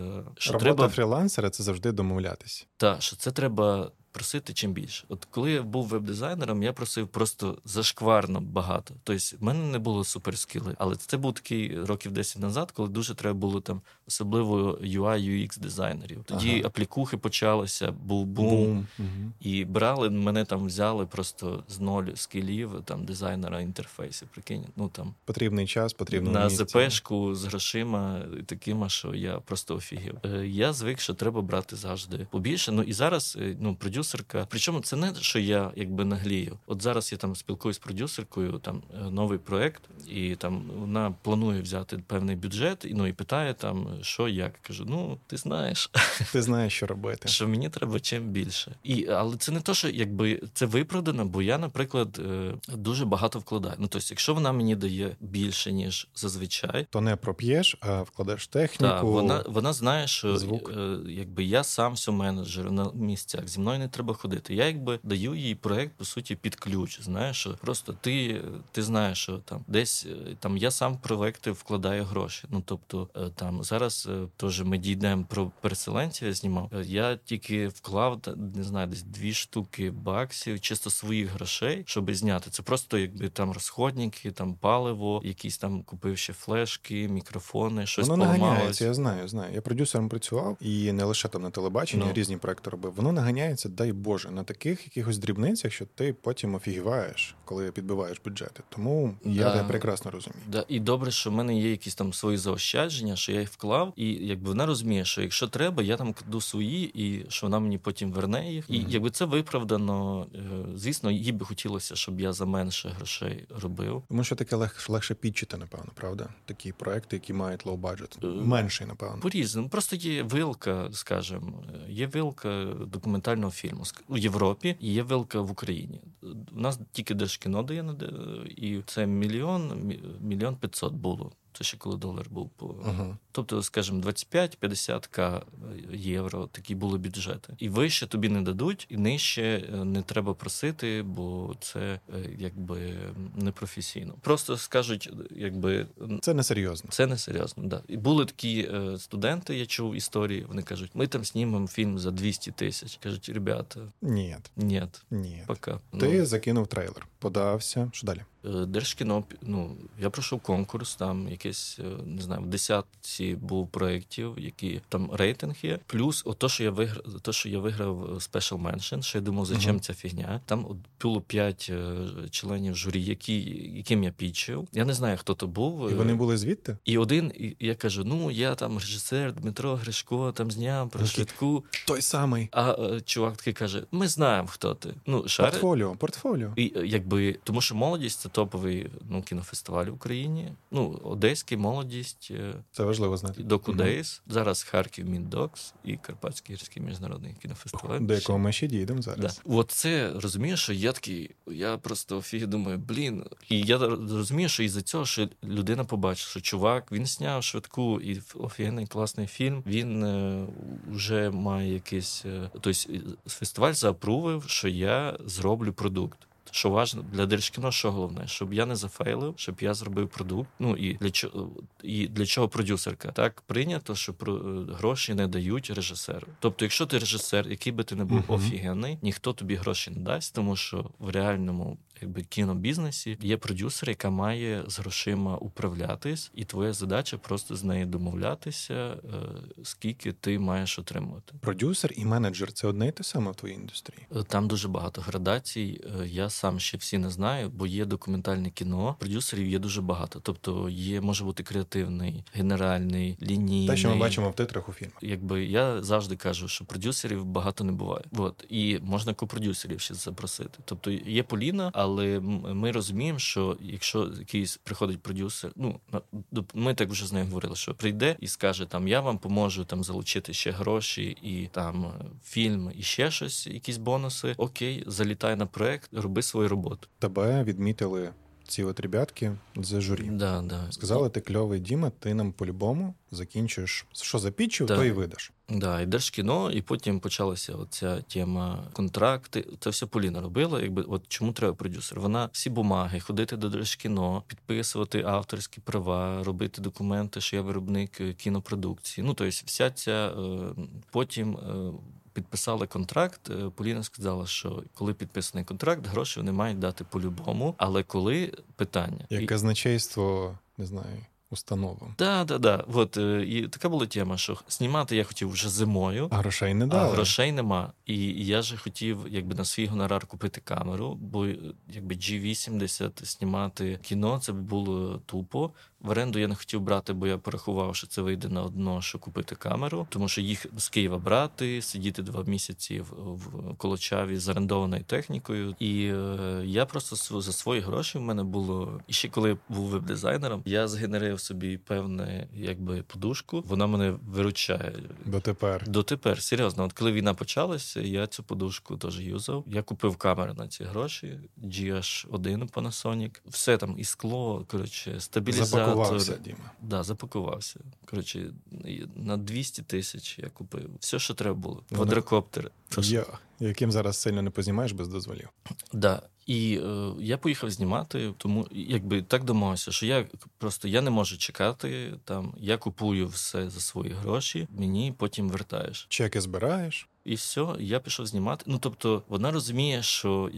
що робота фрілансера – це завжди домовлятися. Так, що це треба просити чим більше. От коли я був веб-дизайнером, я просив просто зашкварно багато. Тобто в мене не було суперскіли. Але це був такий років 10 назад, коли дуже треба було там особливо UI, UX дизайнерів. Тоді аплікухи почалися, був бум. І мене там взяли просто з 0 скілів, там дизайнера інтерфейсів, прикинь. Ну там потрібний час, потрібно на ЗПшку з грошима такими, що я просто офігів. Я звик, що треба брати завжди побільше. Ну і зараз, продюсерка. Причому це не, що я якби наглію. От зараз я там спілкуюсь з продюсеркою, там новий проект, і там вона планує взяти певний бюджет, і питає там, що як. Кажу, ти знаєш. Ти знаєш, що робити. Що мені треба чим більше. Але це не то, що якби це виправдано, бо я, наприклад, дуже багато вкладаю. Ну, тобто, якщо вона мені дає більше, ніж зазвичай, то не проп'єш, а вкладеш техніку. Так, вона знає, що якби я сам все менеджер на місцях, зі мною не треба ходити. Я якби даю їй проект, по суті, під ключ. Знаєш, що просто ти знаєш, що там десь там я сам в проекти вкладаю гроші. Ну, тобто, там зараз теж ми дійдемо про переселенців, я знімав. Я тільки вклав, не знаю, десь 2 штуки баксів, чисто своїх грошей, щоб зняти. Це просто якби там розходники, там паливо, якісь там купив ще флешки, мікрофони, щось поламалось. Воно наганяється, я знаю. Я продюсером працював, і не лише там на телебаченні, різні проекти робив. Воно наганяється, дай Боже, на таких якихось дрібницях, що ти потім офігіваєш, коли підбиваєш бюджети. Тому я тебе прекрасно розумію. Да. І добре, що в мене є якісь там свої заощадження, що я їх вклав, і якби вона розуміє, що якщо треба, я там кладу свої, і що вона мені потім верне їх. І якби це виправдано, звісно, їй би хотілося, щоб я за менше грошей робив. Тому що таке легше підчити, напевно, правда? Такі проекти, які мають лоу-баджет. Менший, напевно. По-різному. Просто є вилка, скажімо, є вилка документального фільму у Європі, і є вилка в Україні. У нас тільки Держкіно дає, і це 1 500 000 було. Це ще коли долар був по... Тобто, скажімо, 25-50 євро такі були бюджети. І вище тобі не дадуть, і нижче не треба просити, бо це якби непрофесійно. Просто скажуть, якби... Це несерйозно. Це несерйозно, да. І були такі студенти, я чув історії, вони кажуть, ми там знімемо фільм за 200 000. Кажуть, ребята... Ні. Пока. Ти закинув трейлер, подався. Що далі? Держкіно, я пройшов конкурс, там якесь, не знаю, в 10 був проєктів, які там рейтинг є. Плюс то, що я виграв Special Mention, що я думав, зачем ця фігня. Там було 5 членів журі, яким я пічив. Я не знаю, хто то був. І вони були звідти? І один, я кажу, я там режисер Дмитро Гришко, там зняв про швидку. Той самий. А чувак такий каже, ми знаємо, хто ти. Портфоліо. І якби, тому що молодість це топовий кінофестиваль в Україні. Одеський, Молодість. Це важливо знати. Доку Дейс. Зараз Харків Міндокс і Карпатський гірський міжнародний кінофестиваль. До якого ми ще дійдемо зараз. Да. От це, розумієш, що я просто думаю, І я розумію, що із-за цього, що людина побачила, що чувак, він зняв швидку і офігенний класний фільм, він вже має якийсь... Тобто фестиваль заапрувив, що я зроблю продукт. Що важливо для Держкіно, що головне, щоб я не зафейлив, щоб я зробив продукт. І для чого продюсерка? Так прийнято, що гроші не дають режисеру. Тобто, якщо ти режисер, який би ти не був офігенний, ніхто тобі гроші не дасть, тому що в реальному кінобізнесі є продюсер, яка має з грошима управлятись, і твоя задача просто з нею домовлятися, скільки ти маєш отримувати. Продюсер і менеджер – це одне і те саме в твоїй індустрії? Там дуже багато градацій. Я сам ще всі не знаю, бо є документальне кіно, продюсерів є дуже багато. Тобто може бути креативний, генеральний, лінійний. Те, що ми бачимо в титрах у фільмах. Я завжди кажу, що продюсерів багато не буває. І можна копродюсерів ще запросити. Тобто є Поліна, але ми розуміємо, що якщо якийсь приходить продюсер, ми так вже з нею говорили, що прийде і скаже, я вам поможу залучити ще гроші і фільм, і ще щось, якісь бонуси. Окей, залітай на проект, роби свою роботу. Тебе відмітили ці ребятки з журі. Да. Сказали, ти кльовий, Діма, ти нам по-любому закінчиш, що запічив, то і видаш. Да, і Держкіно, і потім почалася оця тема контракти. Це все Поліна робила, чому треба продюсер? Вона всі бумаги, ходити до Держкіно, підписувати авторські права, робити документи, що я виробник кінопродукції. Тобто вся ця потім... Підписали контракт, Поліна сказала, що коли підписаний контракт, гроші вони мають дати по-любому, але коли питання... Як казначейство, не знаю, установам. Да. І така була тема, що знімати я хотів вже зимою, а грошей не дали. А грошей нема. І я же хотів на свій гонорар купити камеру, бо G80 знімати кіно, це б було тупо. В оренду я не хотів брати, бо я порахував, що це вийде на одно, що купити камеру, тому що їх з Києва брати, сидіти 2 місяці в Колочаві з орендованою технікою. І я просто за свої гроші в мене було... І ще коли я був веб-дизайнером, я згенерив собі певне, подушку. Вона мене виручає. Дотепер, серйозно. От коли війна почалася, я цю подушку теж юзав. Я купив камеру на ці гроші, GH1 Panasonic. Все там, і скло, стабілізатор. Запакувався, Діма. Да, запакувався. На 200 тисяч я купив. Все, що треба було. Квадрокоптер. Яким зараз сильно не познімаєш без дозволів. Да. І я поїхав знімати, тому так домовився, що я не можу чекати, я купую все за свої гроші, мені потім вертаєш. Чеки збираєш. І все, я пішов знімати. Тобто, вона розуміє, що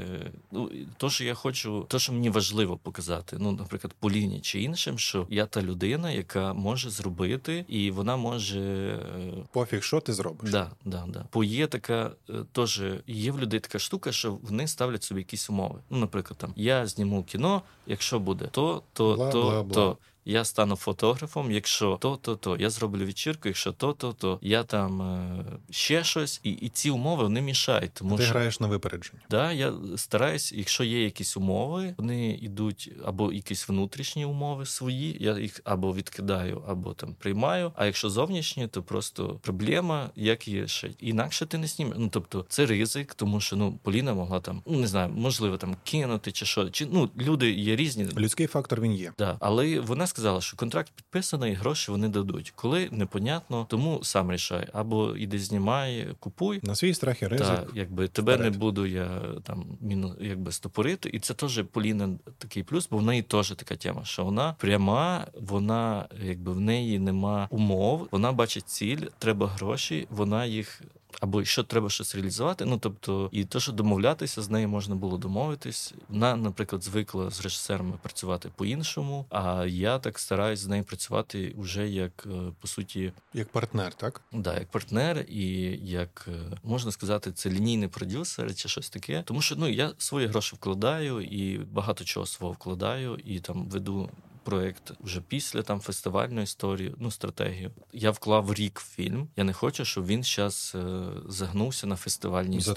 то, що я хочу, то, що мені важливо показати, наприклад, Поліні чи іншим, що я та людина, яка може зробити, і вона може... Пофіг, що ти зробиш. Да. Бо є така, теж, є в людей така штука, що вони ставлять собі якісь умови. Наприклад, я зніму кіно, якщо буде то. Я стану фотографом, якщо то. Я зроблю вечірку, якщо то. Я там ще щось. І ці умови, вони мішають. Тому ти граєш на випередження. Да, я стараюсь, якщо є якісь умови, вони йдуть, або якісь внутрішні умови свої, я їх або відкидаю, або приймаю. А якщо зовнішні, то просто проблема, як є ще. Інакше ти не знімеш. Тобто, це ризик, тому що, Поліна могла не знаю, можливо, кинути чи що. Люди є різні. Людський фактор він є. Да, але вона сказала, що контракт підписаний, гроші вони дадуть. Коли непонятно, тому сам рішай. Або іди знімай, купуй. На свій страх і ризик. Так, тебе не буду я стопорити. І це теж Поліна такий плюс, бо в неї теж така тема, що вона пряма, вона в неї нема умов, вона бачить ціль, треба гроші, вона їх... Або що треба щось реалізувати, і те, що домовлятися, з нею можна було домовитись. Вона, наприклад, звикла з режисерами працювати по-іншому, а я так стараюсь з нею працювати вже як, по суті... Як партнер, так? Да, як партнер і як, можна сказати, це лінійний продюсер чи щось таке. Тому що, я свої гроші вкладаю і багато чого свого вкладаю, і веду проєкт вже після фестивальної історії, стратегію. Я вклав рік в фільм. Я не хочу, щоб він зараз загнувся на фестивальній історії.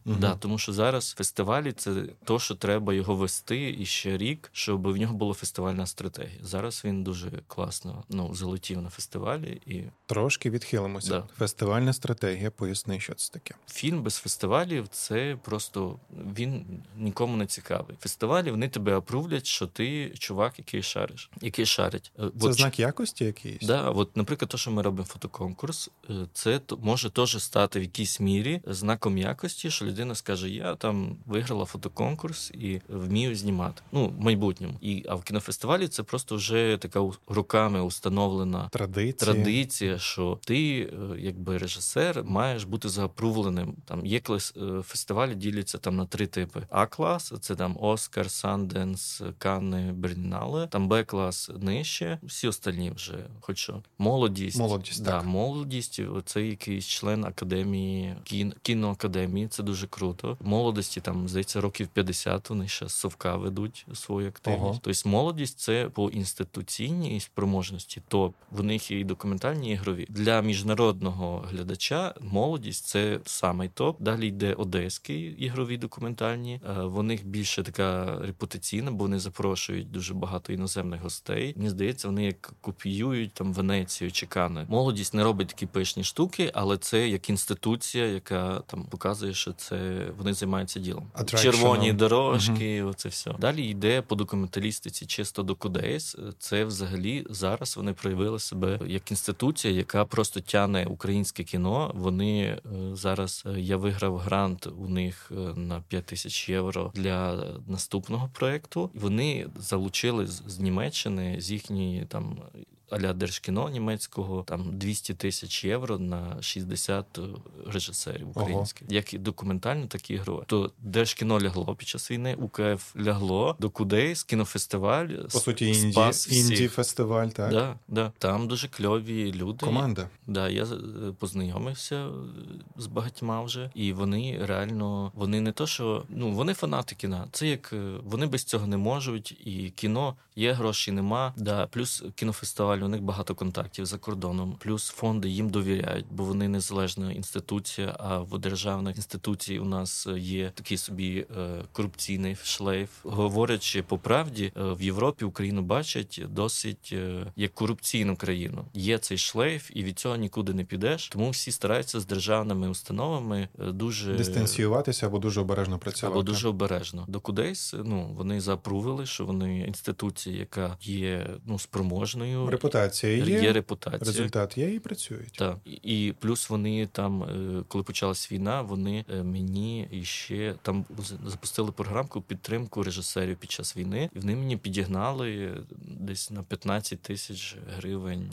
Да, тому що зараз фестивалі – це то, що треба його вести і ще рік, щоб в нього була фестивальна стратегія. Зараз він дуже класно залетів на фестивалі. І... Трошки відхилимося. Да. Фестивальна стратегія, поясни, що це таке. Фільм без фестивалів – це просто, він нікому не цікавий. Фестивалі, вони тебе апрувлять, що ти чувак, який шарить. Це знак якості якийсь? Да, от, наприклад, те, що ми робимо фотоконкурс, це може теж стати в якійсь мірі знаком якості, що людина скаже, я там виграла фотоконкурс і вмію знімати. В майбутньому. А в кінофестивалі це просто вже така роками установлена традиція, що ти, якби режисер, маєш бути заапрувленим. Там є фестивалі діляться там на 3 типи. А-клас, це там Оскар, Санденс, Канни, Берлінале. Там Б-клас нижче, всі остальні вже, хоч що. Молодість, так. Молодість, це якийсь член академії, кіноакадемії, це дуже круто. Молодості, там, здається, років 50 вони ще з совка ведуть свою активність. Тобто молодість – це по інституційній спроможності топ. В них є і документальні, і ігрові. Для міжнародного глядача молодість – це самий топ. Далі йде одеський ігрові документальні. В них більше така репутаційна, бо вони запрошують дуже багато іноземних гостей. Мені здається, вони як копіюють там Венецію чи Канни. Молодість не робить такі пишні штуки, але це як інституція, яка там показує, що це вони займаються ділом. Червоні дорожки, оце все. Далі йде по документалістиці чисто докудейс. Це взагалі зараз вони проявили себе як інституція, яка просто тягне українське кіно. Вони зараз, я виграв грант у них на 5000 євро для наступного проєкту. Вони залучили з Німеччини, з їхньої там а-ля Держкіно німецького, там 200 тисяч євро на 60 режисерів українських. Як і документально, так і ігрове. То Держкіно лягло під час війни, УКФ лягло, Докудейс, кінофестиваль. По суті, інді-фестиваль, так? Да. Там дуже кльові люди. Команда. Да, я познайомився з багатьма вже, і вони реально, вони не то, що, вони фанати кіна. Це як, вони без цього не можуть, і кіно є, гроші нема. Да, плюс кінофестиваль, у них багато контактів за кордоном, плюс фонди їм довіряють, бо вони незалежна інституція, а в державних інституцій у нас є такий собі корупційний шлейф. Говорячи по правді, в Європі Україну бачать досить як корупційну країну. Є цей шлейф, і від цього нікуди не підеш, тому всі стараються з державними установами дуже... дистанціюватися або дуже обережно працювати. Або дуже обережно. Докудейс, вони заапрувили, що вони інституція, яка є, спроможною. Репутація є репутація. Результат є і працюють. Так. І плюс вони там, коли почалась війна, вони мені іще там запустили програмку підтримку режисерів під час війни. І вони мені підігнали десь на 15 тисяч гривень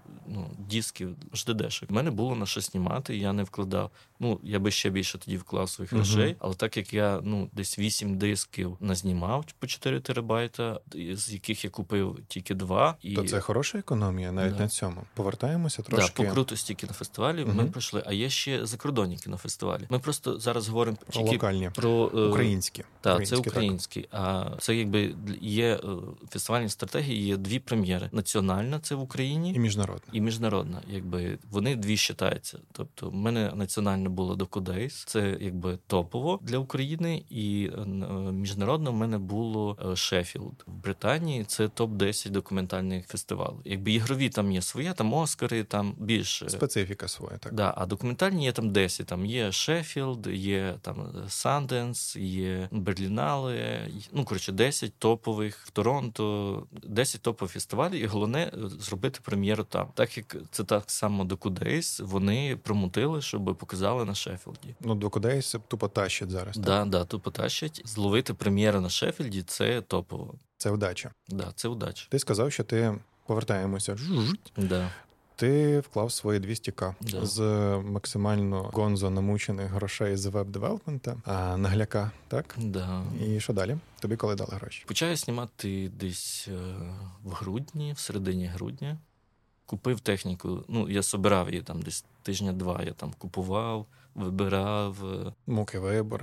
дисків, ждедешок. У мене було на що знімати, я не вкладав. Я би ще більше тоді вклав своїх грошей, але так як я десь 8 дисків назнімав по 4 терабайта, з яких я купив тільки 2. То це хороша економія навіть на цьому. Повертаємося трошки. По крутості кінофестивалів ми пройшли, а є ще закордонні кінофестивалі. Ми просто зараз говоримо тільки локальні. Про українські. Так, це українські. А це якби є фестивальні стратегії, є 2 прем'єри. Національна, це в Україні. І міжнародна. Якби вони 2 вважаються. Тобто в мене національна була Докудейс, це якби топово для України, і міжнародно в мене було Шеффілд. В Британії це топ-10 документальних фестивалів. Якби ігрові там є своє, там Оскари, там більше. Специфіка своя, так. Да, а документальні є там 10. Там є Шеффілд, є там Санденс, є Берлінале, 10 топових в Торонто, 10 топових фестивалів, і головне зробити прем'єру там. Так як це так само Докудейс, вони промутили, щоб показали на Шеффілді. Докудейс тупо тащить зараз, так? Да, тупо тащить. Зловити прем'єру на Шеффілді – це топово. Це вдача. Да, це вдача. Ти сказав, що ти повертаємося. Да. Ти вклав свої 200к з максимально гонзо намучених грошей з веб-девелопмента, нагляка, так? Да. І що далі? Тобі коли дали гроші? Почав знімати десь в грудні, в середині грудня. Купив техніку, я собирав її там десь 1-2 тижні, я там купував, вибирав. Муки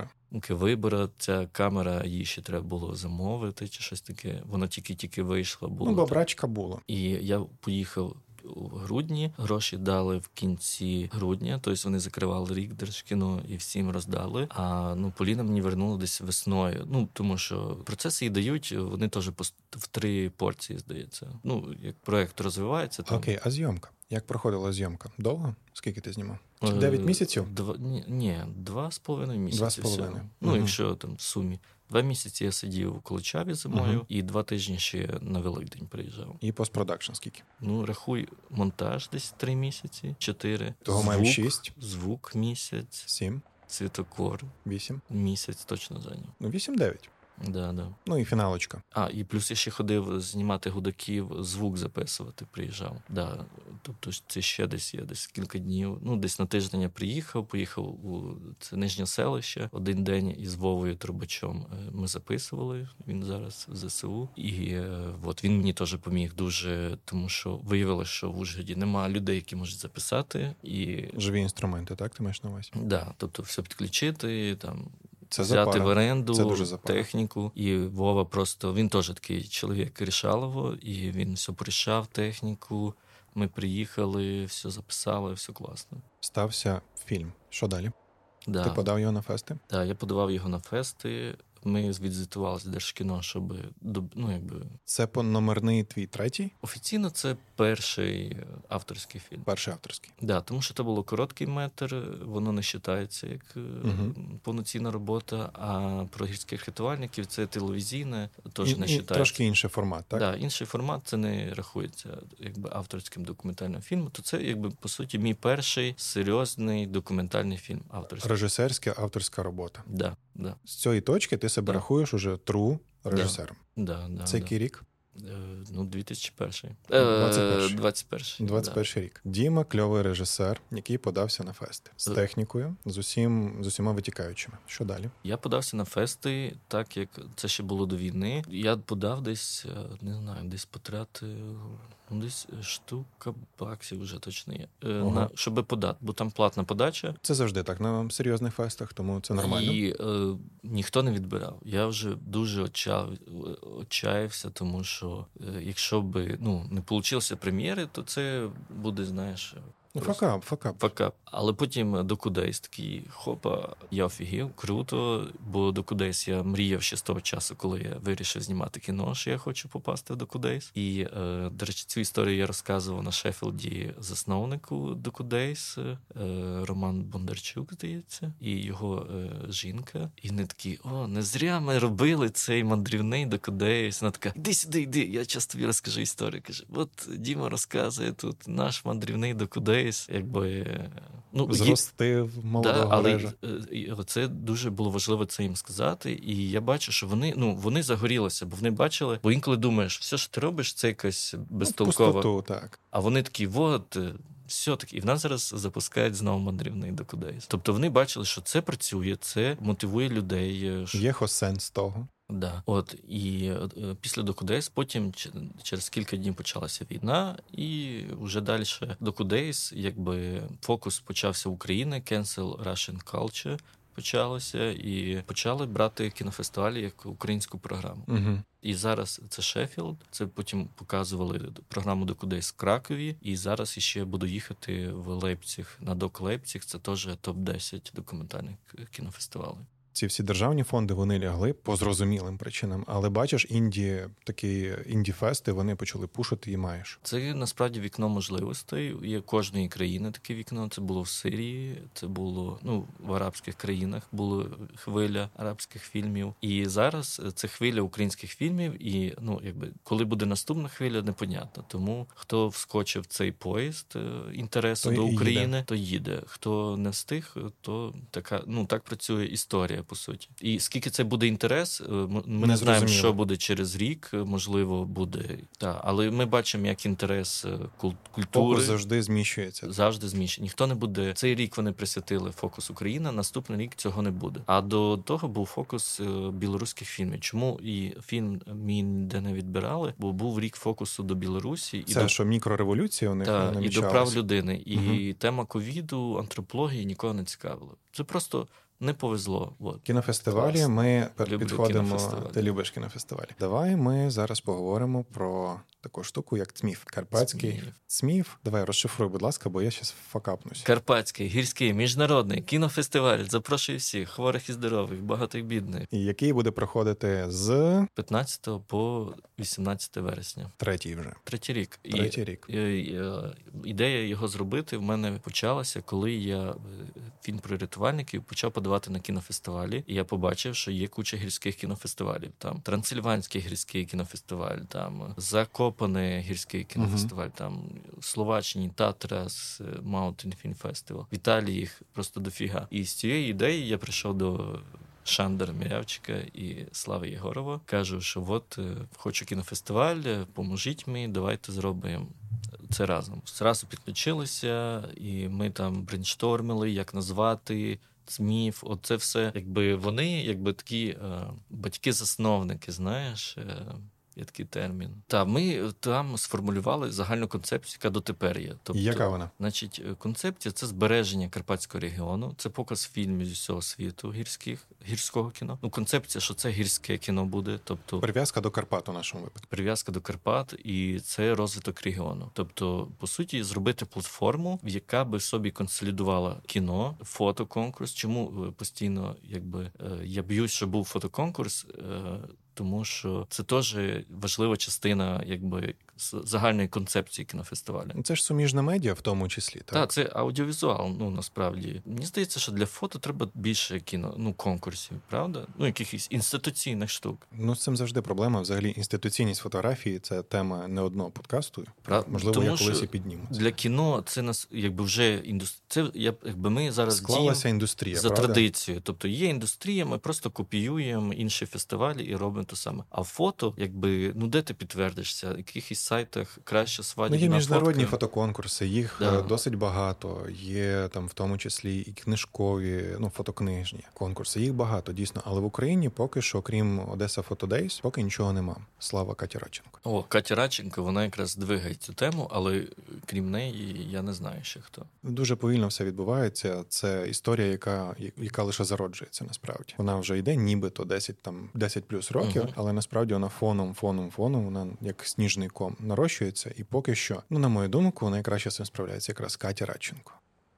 вибору. Ця камера, її ще треба було замовити чи щось таке. Вона тільки вийшла. Бо брачка була. І я поїхав у грудні, гроші дали в кінці грудня, тобто вони закривали рік Держкіно і всім роздали. А Поліна мені вернула десь весною. Тому що процеси їй дають, вони теж в 3 порції, здається. Як проект розвивається. Там... Окей, а зйомка? Як проходила зйомка? Довго? Скільки ти знімав? 9 місяців? 2,5 місяці. 2,5. Якщо там в сумі. 2 місяці я сидів у Колочаві зимою, і 2 тижні ще на Великдень приїжджав. І постпродакшн скільки? Рахуй, монтаж десь 3 місяці, 4. Того маємо 6. Звук місяць. 7. Світокор. 8. Місяць точно зайняв. 8-9. Да. І фіналочка. І плюс я ще ходив знімати гудаків, звук записувати, приїжджав. Да. Тобто це ще десь кілька днів. Десь на тиждень я поїхав у це Нижнє Селище. Один день із Вовою Трубачом ми записували, він зараз в ЗСУ. І він мені теж поміг дуже, тому що виявилося, що в Ужгороді нема людей, які можуть записати. Живі інструменти, так ти маєш на увазі? Да, тобто все підключити, там... Це взяти запара. в оренду Це техніку. І Вова просто, він теж такий чоловік рішалово, і він все порішав, техніку. Ми приїхали, все записали, все класно. Стався фільм. Що далі? Да. Ти подав його на фести? Так, я подавав його на фести. Ми відзвітувалися Держкіно, щоб... Це номерний твій 3-й? Офіційно це перший авторський фільм. Перший авторський. Да, тому що це було короткий метр, воно не вважається як повноцінна робота, а про гірських рятувальників це телевізійне, теж не вважається. Трошки інший формат, так? Да, інший формат, це не рахується авторським документальним фільмом, то це по суті мій перший серйозний документальний фільм авторський. Режисерська авторська робота. Да. З цієї точки ти себе рахуєш уже true режисером. Да. Це який рік? 2021. 21 рік. Діма – кльовий режисер, який подався на фести. З технікою, з усіма витікаючими. Що далі? Я подався на фести, так як це ще було до війни. Я подав десь, не знаю, десь потратив... Десь штука баксів вже точно є. Щоб подати, бо там платна подача. Це завжди так на серйозних фестах, тому це нормально. І ніхто не відбирав. Я вже дуже отчаявся, тому що якщо б не вийшло прем'єри, то це буде, знаєш... Факап. Але потім Докудейс такий, хопа, я офігів, круто, бо Докудейс я мріяв ще з того часу, коли я вирішив знімати кіно, що я хочу попасти в Докудейс. І, до речі, цю історію я розказував на Шеффілді засновнику Докудейс, Роман Бондарчук, здається, і його жінка. І вони такі, не зря ми робили цей мандрівний Докудейс. Вона така, іди сюди, іди, я зараз тобі розкажу історію. Каже, от Діма розказує тут наш мандрівний Докудейс. Зростив молодого мережа. Але це дуже було важливо це їм сказати. І я бачу, що вони загорілися, бо вони бачили, бо інколи думаєш, все, що ти робиш, це якась безтолкова. Пустоту, так. А вони такі, все-таки. І в нас зараз запускають знову мандрівний Докудейс. Тобто вони бачили, що це працює, це мотивує людей. Є сенс того. Да. І після Докудейс потім через кілька днів почалася війна, і вже далі Докудейс, фокус почався в Україні, Cancel Russian Culture почалося, і почали брати кінофестивалі як українську програму. Угу. І зараз це Шеффілд, це потім показували програму Докудейс в Кракові, і зараз іще буду їхати в Лейпціг, на Док Лейпціг, це теж топ-10 документальних кінофестивалів. Ці всі державні фонди, вони лягли по зрозумілим причинам, але бачиш, інді-фести, вони почали пушити і маєш. Це насправді вікно можливостей. Є кожної країни таке вікно. Це було в Сирії, це було в арабських країнах, була хвиля арабських фільмів. І зараз це хвиля українських фільмів, і коли буде наступна хвиля, непонятно. Тому хто вскочив в цей поїзд інтересу до України, то їде. Хто не встиг, то так працює історія. По суті. І скільки це буде інтерес, ми не знаємо, що буде через рік, можливо, буде. Але ми бачимо, як інтерес культури... Фокус завжди зміщується. Завжди зміщується. Ніхто не буде... Цей рік вони присвятили фокус Україна, наступний рік цього не буде. А до того був фокус білоруських фільмів. Чому і фільм мій ніде не відбирали? Бо був рік фокусу до Білорусі. Це що, мікрореволюція у них намічалась? І до прав людини. І тема ковіду, антропології нікого не цікавила. Це просто Не повезло. Кінофестивалі Клас. ми Люблю підходимо... кінофестивалі. Ти любиш кінофестивалі. Давай ми зараз поговоримо про таку штуку, як ЦМІФ. Карпатський ЦМІФ. Давай розшифруй, будь ласка, бо я зараз факапнусь. Карпатський, гірський, міжнародний кінофестиваль. Запрошую всіх, хворих і здорових, багатих, бідних. І який буде проходити з 15 по 18 вересня. Третій вже. Третій рік. Ідея його зробити в мене почалася, коли я фільм про рятувальників почав подавати на кінофестивалі. І я побачив, що є куча гірських кінофестивалів. Там Трансильванський гірський кінофестиваль, там Закопане гірський кінофестиваль, там в Словаччині Татрас Mountain Film Festival. В Італії їх просто дофіга. І з цієї ідеї я прийшов до Шандера Мірявчика і Слави Єгорова. Кажу, що хочу кінофестиваль, поможіть мені, давайте зробимо це разом. Зразу підключилися, і ми там брейнштормили, як назвати ЦМІФ. Оце все, вони такі батьки-засновники, знаєш, є такий термін. Ми там сформулювали загальну концепцію, яка дотепер є. Тобто, яка вона? Значить, концепція – це збереження Карпатського регіону, це показ фільмів з усього світу гірського кіно. Концепція, що це гірське кіно буде. Тобто прив'язка до Карпат у нашому випадку. Прив'язка до Карпат, і це розвиток регіону. Тобто, по суті, зробити платформу, яка би собі консолідувала кіно, фотоконкурс. Чому постійно, я б'юсь, що був фотоконкурс, тому що це теж важлива частина загальної концепції кінофестивалю. Це ж суміжне медіа в тому числі, так? Так, це аудіовізуал, насправді. Мені здається, що для фото треба більше конкурсів, правда? Якихось інституційних штук. З цим завжди проблема. Взагалі, інституційність фотографії – це тема не одного подкасту. Можливо, тому я колись і підніму. Для кіно це нас, вже це, ми зараз склалася індустрія, за правда? Традицією. Тобто є індустрія, ми просто копіюємо інші фестивалі і робимо те саме. А фото, де ти підтвердишся? Якихось сайтах краще свадібна є міжнародні фотка. Фотоконкурси, їх досить багато. Є там в тому числі і книжкові, фотокнижні конкурси. Їх багато, дійсно. Але в Україні поки що, крім Одеса Фотодейс, поки нічого нема. Слава Каті Радченко. Катя Радченко, вона якраз двигає цю тему, але крім неї я не знаю ще хто. Дуже повільно все відбувається. Це історія, яка лише зароджується насправді. Вона вже йде нібито 10 плюс років, але насправді вона фоном, вона як сніжний ком нарощується, і поки що, на мою думку, найкраще з цим справляється якраз Катя Радченко.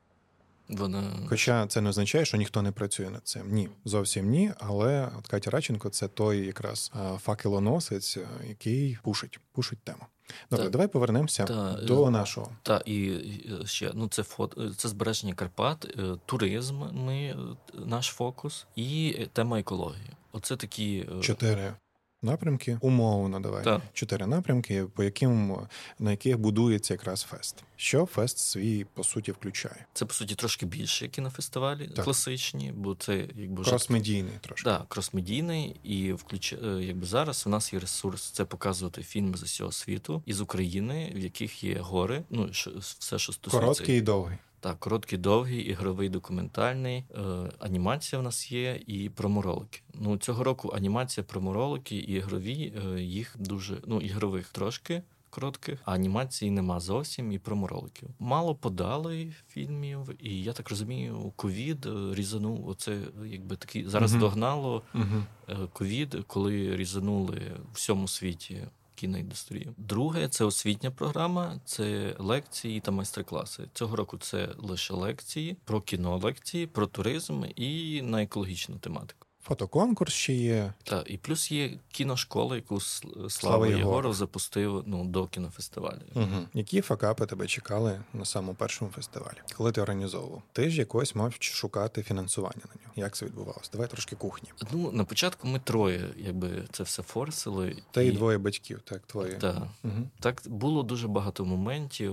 Хоча це не означає, що ніхто не працює над цим. Ні, зовсім ні, але Катя Радченко – це той якраз факелоносець, який пушить тему. Добре, давай повернемося до нашого. І ще, це збереження Карпат, туризм, наш фокус, і тема екології. Оце такі... 4 напрямки, умовно, давай. 4 напрямки, на яких будується якраз фест. Що фест свій, по суті, включає? Це, по суті, трошки більше кінофестивалі, класичні, бо це крос-медійний трошки. Так, крос-медійний, і зараз у нас є ресурс це показувати фільми з усього світу, із України, в яких є гори, все, що стосується... Короткий і довгий. Так, короткий, довгий, ігровий, документальний. Анімація в нас є і проморолики. Цього року анімація, проморолики і ігрові, їх дуже, ігрових трошки коротких, а анімації нема зовсім і промороликів. Мало подали фільмів, і я так розумію, ковід різанув, оце такий, зараз догнало ковід, коли різанули в всьому світі кіноіндустрію. Друге, це освітня програма, це лекції та майстер-класи. Цього року це лише лекції, про кіно-лекції, про туризм і на екологічну тематику. Фотоконкурс ще є. Так, і плюс є кіношкола, яку Слава Єгоров запустив до кінофестивалю. Які факапи тебе чекали на самому першому фестивалі? Коли ти організовував? Ти ж якось мав шукати фінансування на нього. Як це відбувалося? Давай трошки кухні. На початку ми троє, це все форсили. Та і двоє батьків, так, твої. Так. Так, було дуже багато моментів,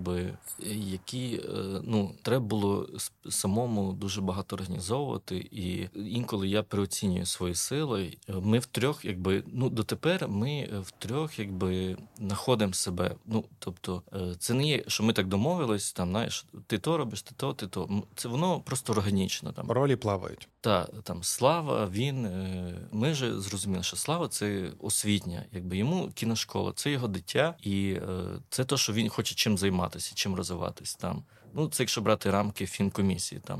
які, треба було самому дуже багато організовувати, і інколи я переоцінюю свої сили. Ми втрьох, дотепер ми втрьох, знаходимо себе. Тобто, це не є, що ми так домовились, там, знаєш, ти то робиш, ти то. Це воно просто органічно. Там. Ролі плавають. Так, там, Слава, ми ж зрозуміли, що Слава – це освітня. Йому кіношкола, це його дитя, і це те, що він хоче чим займатися, чим розвиватись там. Ну, це якщо брати рамки фінкомісії. Там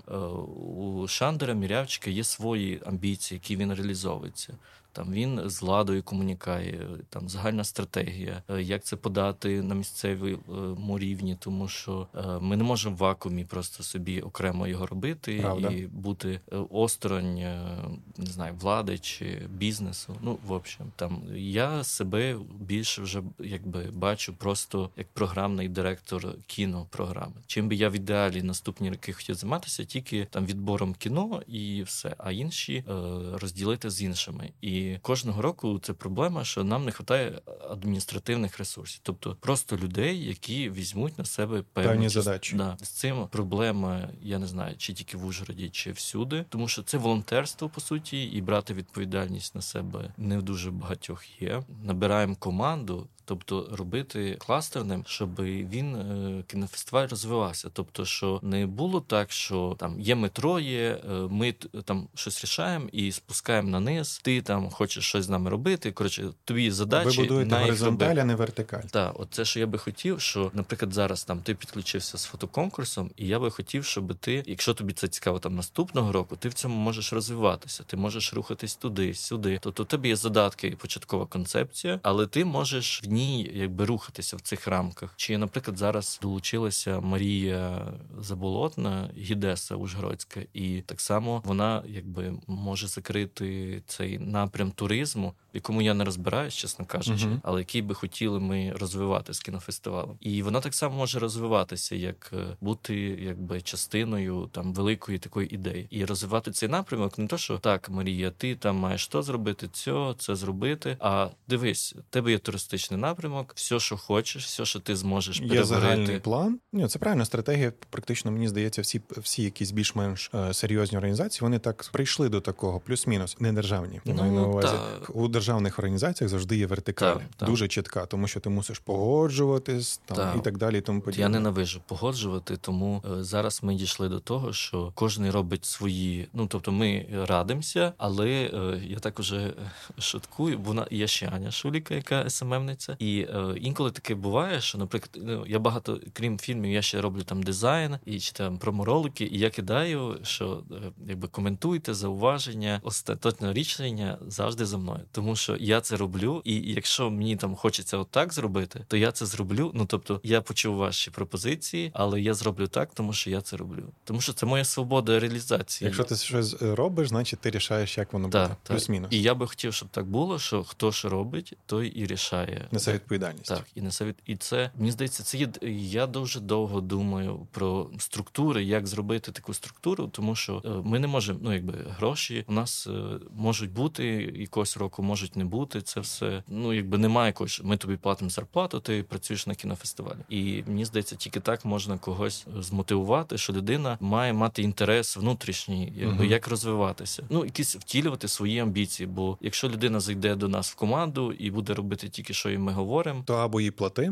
у Шандера Мірявчика є свої амбіції, які він реалізовується. Там він з владою комунікає, там загальна стратегія, як це подати на місцевому рівні, тому що ми не можемо в вакуумі просто собі окремо його робити. Правда. І бути осторонь, не знаю, влади чи бізнесу. Ну, в общем, там я себе більше вже якби бачу просто як програмний директор кінопрограми. Чим би я в ідеалі наступні роки хотів займатися, тільки там відбором кіно і все, а інші розділити з іншими. І кожного року це проблема, що нам не вистачає адміністративних ресурсів. Тобто просто людей, які візьмуть на себе певні задачі. Да. З цим проблема, я не знаю, чи тільки в Ужгороді, чи всюди. Тому що це волонтерство, по суті, і брати відповідальність на себе не в дуже багатьох є. Набираємо команду, тобто робити кластерним, щоб він, кінофестиваль, розвивався. Тобто, що не було так, що там є метро, ми там щось рішаємо і спускаємо на низ, ти там хочеш щось з нами робити, коротше, тобі задачі. Ви будуєте горизонталь, а не вертикаль. Так, от це, що я би хотів, що, наприклад, зараз там ти підключився з фотоконкурсом, і я би хотів, щоб ти, якщо тобі це цікаво там наступного року, ти в цьому можеш розвиватися, ти можеш рухатись туди, сюди. Тобто у тебе є задатки і початкова концепція, але ти можеш в ній якби рухатися в цих рамках. Чи, наприклад, зараз долучилася Марія Заболотна, гідеса ужгородська, і так само вона якби може закрити цей напрям туризму, в якому я не розбираюсь, чесно кажучи, але який би хотіли ми розвивати з кінофестивалем. І вона так само може розвиватися, як бути якби частиною там великої такої ідеї. І розвивати цей напрямок не то, що так, Марія, ти там маєш то зробити, це зробити, а дивись, в тебе є туристичний напрямок, все, що хочеш, все, що ти зможеш переварити. Є загальний план. Ні, це правильна стратегія. Практично, мені здається, всі якісь більш-менш серйозні організації, вони так прийшли до такого, плюс-мінус, не державні. Маю на увазі. У державних організаціях завжди є вертикалі. Дуже чітка, тому що ти мусиш погоджуватись там, і так далі, і тому подібне. Я ненавижу погоджувати, тому зараз ми дійшли до того, що кожен робить свої, ну, тобто ми радимося, але я так уже шуткую, бо є ще Аня Шуліка, яка СММниця, і інколи таке буває, що, наприклад, я багато, крім фільмів, я ще роблю там дизайн і чи там проморолики, і я кидаю, що якби коментуйте, зауваження, остаточне рішення завжди за мною. Тому що я це роблю, і якщо мені там хочеться отак зробити, то я це зроблю. Ну, тобто, я почув ваші пропозиції, але я зроблю так, тому що я це роблю. Тому що це моя свобода реалізації. Якщо ти щось робиш, значить ти рішаєш, як воно буде. Плюс-мінус. І я би хотів, щоб так було, що хто що робить, той і рішає. Несе відповідальність. Так, і несе і це, мені здається, це є. Я дуже довго думаю про структури, як зробити таку структуру, тому що ми не можемо, ну, якби гроші у нас можуть бути якогось року, можуть не бути. Це все, ну, якби немає якогось, ми тобі платимо зарплату, ти працюєш на кінофестивалі. І мені здається, тільки так можна когось змотивувати, що людина має мати інтерес внутрішній, якби як розвиватися. Ну, якісь втілювати свої амбіції, бо якщо людина зайде до нас в команду і буде робити тільки, що їм ми говоримо, то або їй плати,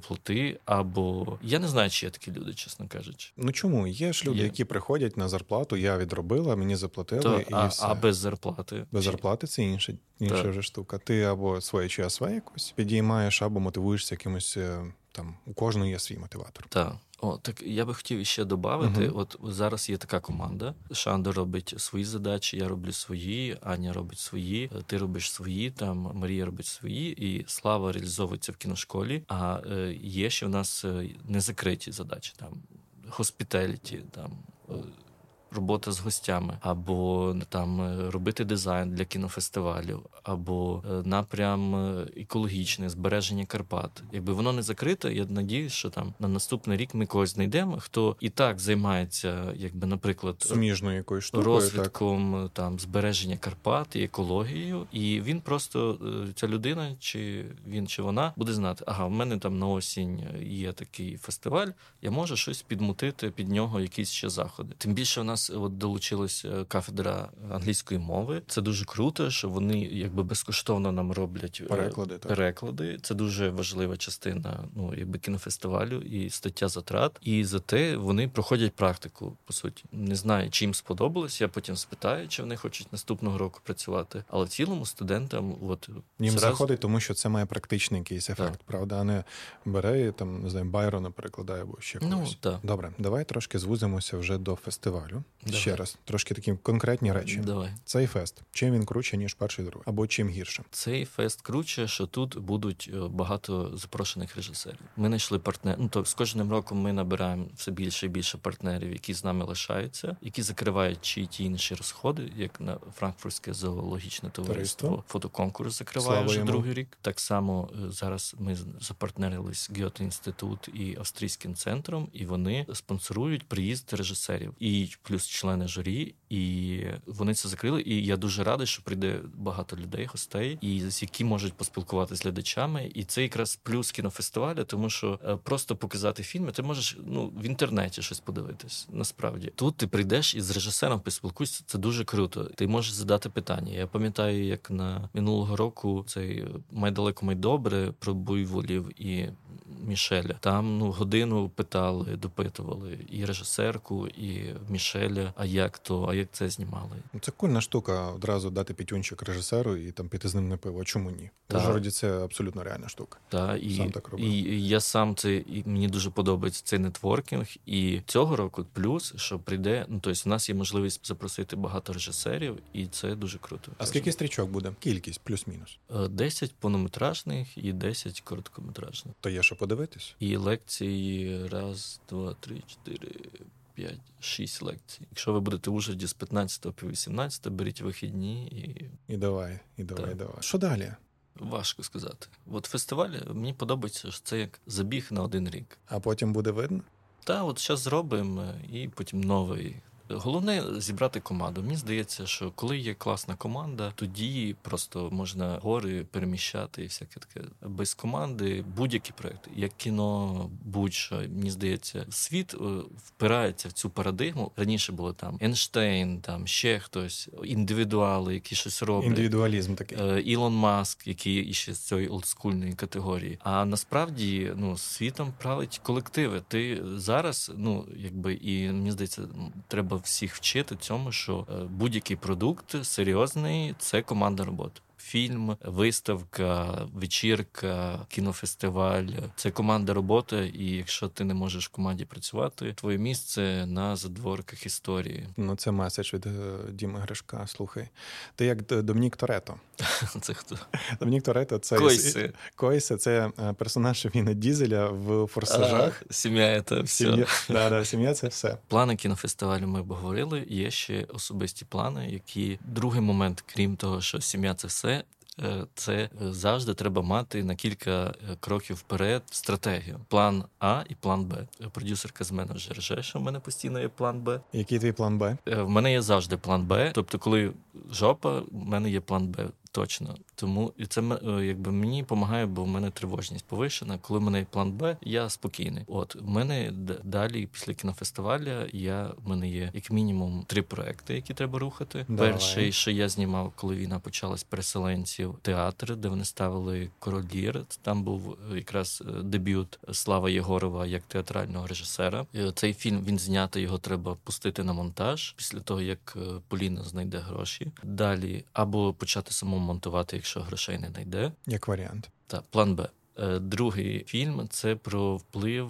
або я не знаю, чи є такі люди, чесно кажучи. Ну чому? Є ж люди, які приходять на зарплату, я відробила, мені заплатили, і все. А без зарплати? Без зарплати це інша вже штука. Ти або своє ЧСВ якось підіймаєш, або мотивуєшся якимось, там, у кожного є свій мотиватор. Так. Так я би хотів іще додати, от зараз є така команда, Шандор робить свої задачі, я роблю свої, Аня робить свої, ти робиш свої, там Марія робить свої, і Слава реалізовується в кіношколі, а є ще в нас незакриті задачі, там, hospitality, там, робота з гостями, або там робити дизайн для кінофестивалів, або напрям екологічний, збереження Карпат. Якби воно не закрите, я надіюсь, що там на наступний рік ми когось знайдемо, хто і так займається, якби, наприклад, суміжною якоюсь штукою, розвитком там збереження Карпат і екологією, і він просто, ця людина, чи він, чи вона, буде знати, ага, в мене там на осінь є такий фестиваль, я можу щось підмутити під нього, якісь ще заходи. Тим більше у нас нас от долучилась кафедра англійської мови. Це дуже круто, що вони якби безкоштовно нам роблять переклади. Це дуже важлива частина, якби кінофестивалю і стаття затрат. І зате вони проходять практику, по суті. Не знаю, чи їм сподобалось. Я потім спитаю, чи вони хочуть наступного року працювати. Але в цілому студентам їм заходить, тому що це має практичний якийсь ефект, правда? А не бере, там, не знаю, Байрона перекладає або ще когось. Добре, давай трошки звузимося вже до фестивалю. Ще раз, трошки такі конкретні речі. Давай. Цей фест, чим він круче, ніж перший, другий? Або чим гірше? Цей фест круче, що тут будуть багато запрошених режисерів. Ми знайшли партнерів. З кожним роком ми набираємо все більше і більше партнерів, які з нами лишаються, які закривають ті інші розходи, як на Франкфуртське зоологічне товариство. Фотоконкурс закриває вже другий рік. Так само зараз ми запартнерились з Гьоте-інститут і Австрійським центром, і вони спонсорують приїзд режисерів. І плюс члени журі, і вони це закрили. І я дуже радий, що прийде багато людей, гостей, і які можуть поспілкуватися з глядачами. І це якраз плюс кінофестивалю, тому що просто показати фільми, ти можеш в інтернеті щось подивитись, насправді. Тут ти прийдеш і з режисером поспілкуєшся, це дуже круто. Ти можеш задати питання. Я пам'ятаю, як на минулого року цей «Май далеко, май добре» про буйволів і Мішеля. Там годину питали, допитували і режисерку, і Мішеля, а як це знімали. Це кульна штука, одразу дати п'ятюнчик режисеру і там піти з ним на пиво. А чому ні? В Ужгороді це абсолютно реальна штука. Так, і я сам і мені дуже подобається цей нетворкінг. І цього року плюс, що прийде, тобто у нас є можливість запросити багато режисерів, і це дуже круто. А скільки стрічок буде? Кількість, плюс-мінус? 10 повнометражних і 10 короткометражних. То є що подивитись? І лекції 1, 2, 3, 4, 5, 6 лекцій. Якщо ви будете в Ужгороді з 15 по 18, беріть вихідні і давай. Що далі? Важко сказати. Фестиваль, мені подобається, що це як забіг на один рік. А потім буде видно? Так, зараз зробимо, і потім новий. Головне – зібрати команду. Мені здається, що коли є класна команда, тоді просто можна гори переміщати і всяке таке. Без команди будь-які проєкти, як кіно, будь-що, мені здається, світ впирається в цю парадигму. Раніше було там Ейнштейн, там ще хтось, індивідуали, які щось роблять. Індивідуалізм такий. Ілон Маск, який іще з цієї олдскульної категорії. А насправді, світом править колективи. Ти зараз, і мені здається, треба всіх вчити цьому, що будь-який продукт серйозний – це командна робота. Фільм, виставка, вечірка, кінофестиваль – це команда роботи, і якщо ти не можеш в команді працювати, твоє місце на задворках історії. Це меседж від Діми Гришка, слухай. Ти як Домінік Торетто. Це хто? Домінік Торетто – це Койсе, це персонаж Віна Дізеля в «Форсажах». Сім'я – це все. Сім'я – це все. Плани кінофестивалю ми обговорили. Є ще особисті плани, які... Другий момент, крім того, що сім'я – це все, це завжди треба мати на кілька кроків вперед стратегію. План А і план Б. Продюсерка з мене вже рже, що в мене постійно є план Б. Який твій план Б? В мене є завжди план Б. Тобто, коли жопа, в мене є план Б. Точно. Тому і це мені допомагає, бо в мене тривожність повищена. Коли в мене є план Б, я спокійний. В мене далі, після кінофестиваля, в мене є як мінімум 3 проекти, які треба рухати. Давай. Перший, що я знімав, коли війна почалась, переселенців, театр, де вони ставили «Король Лір». Там був якраз дебют Слава Єгорова як театрального режисера. Цей фільм, він знятий, його треба пустити на монтаж після того, як Поліна знайде гроші. Далі або почати самому монтувати, якщо грошей не знайде. Як варіант. Так, план Б. Другий фільм – це про вплив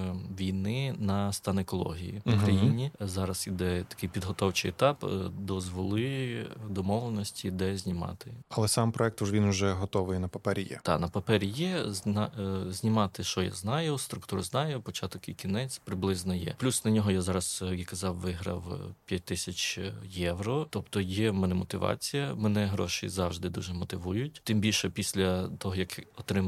війни на стан екології в Україні. Зараз іде такий підготовчий етап, дозволи, домовленості, де знімати. Але сам проект він вже готовий, на папері є? Так, на папері є. Знімати, що я знаю, структуру знаю, початок і кінець приблизно є. Плюс на нього я зараз, як казав, виграв 5000 євро. Тобто є в мене мотивація. Мене гроші завжди дуже мотивують. Тим більше після того, як отримав від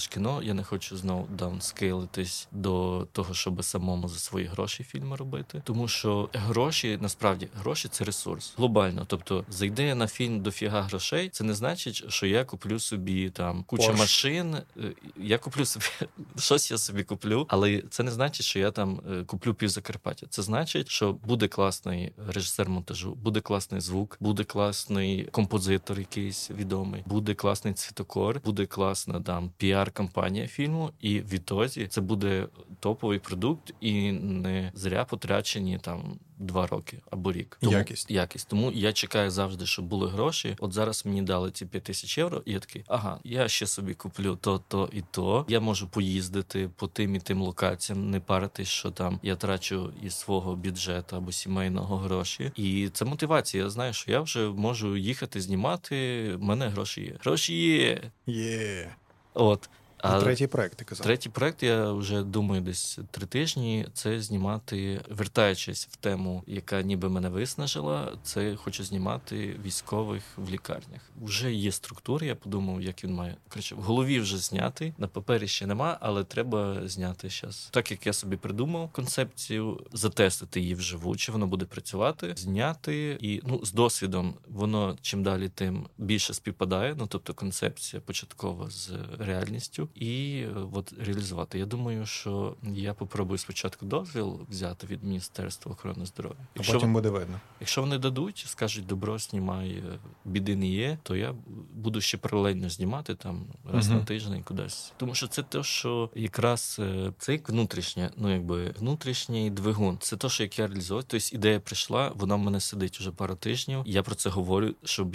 робиш кіно, я не хочу знову даунскейлитись до того, щоб самому за свої гроші фільми робити. Тому що гроші, насправді, гроші – це ресурс. Глобально. Тобто, зайде на фільм дофіга грошей, це не значить, що я куплю собі там кучу машин, я куплю собі, щось я собі куплю, але це не значить, що я там куплю Півзакарпаття. Це значить, що буде класний режисер монтажу, буде класний звук, буде класний композитор якийсь відомий, буде класний цвітокор, буде класна там піар-кампанія фільму, і відтоді це буде топовий продукт і не зря потрачені там 2 роки або рік. Тому, якість. Тому я чекаю завжди, щоб були гроші. От зараз мені дали ці 5000 євро, і я такий, ага, я ще собі куплю то і то. Я можу поїздити по тим і тим локаціям, не паритись, що там я трачу із свого бюджету або сімейного гроші. І це мотивація. Я знаю, що я вже можу їхати, знімати, в мене гроші є. Гроші є! Є! От. А третій проект, ти казав? Третій проект, я вже думаю, десь 3 тижні, це знімати, вертаючись в тему, яка ніби мене виснажила, це хочу знімати військових в лікарнях. Вже є структура, я подумав, як він має. Коротше, в голові вже знятий, на папері ще нема, але треба зняти зараз. Так, як я собі придумав концепцію, затестити її вживу, чи воно буде працювати, зняти, і з досвідом воно чим далі, тим більше співпадає, тобто концепція початкова з реальністю. І от реалізувати. Я думаю, що я попробую спочатку дозвіл взяти від Міністерства охорони здоров'я. А потім буде видно. Якщо вони дадуть, скажуть, добро, знімай, біди не є, то я буду ще паралельно знімати там раз на тиждень кудись. Тому що це те, що якраз це як внутрішнє, внутрішній двигун. Це те, що як я реалізую. Тобто ідея прийшла, вона в мене сидить уже пару тижнів. Я про це говорю, щоб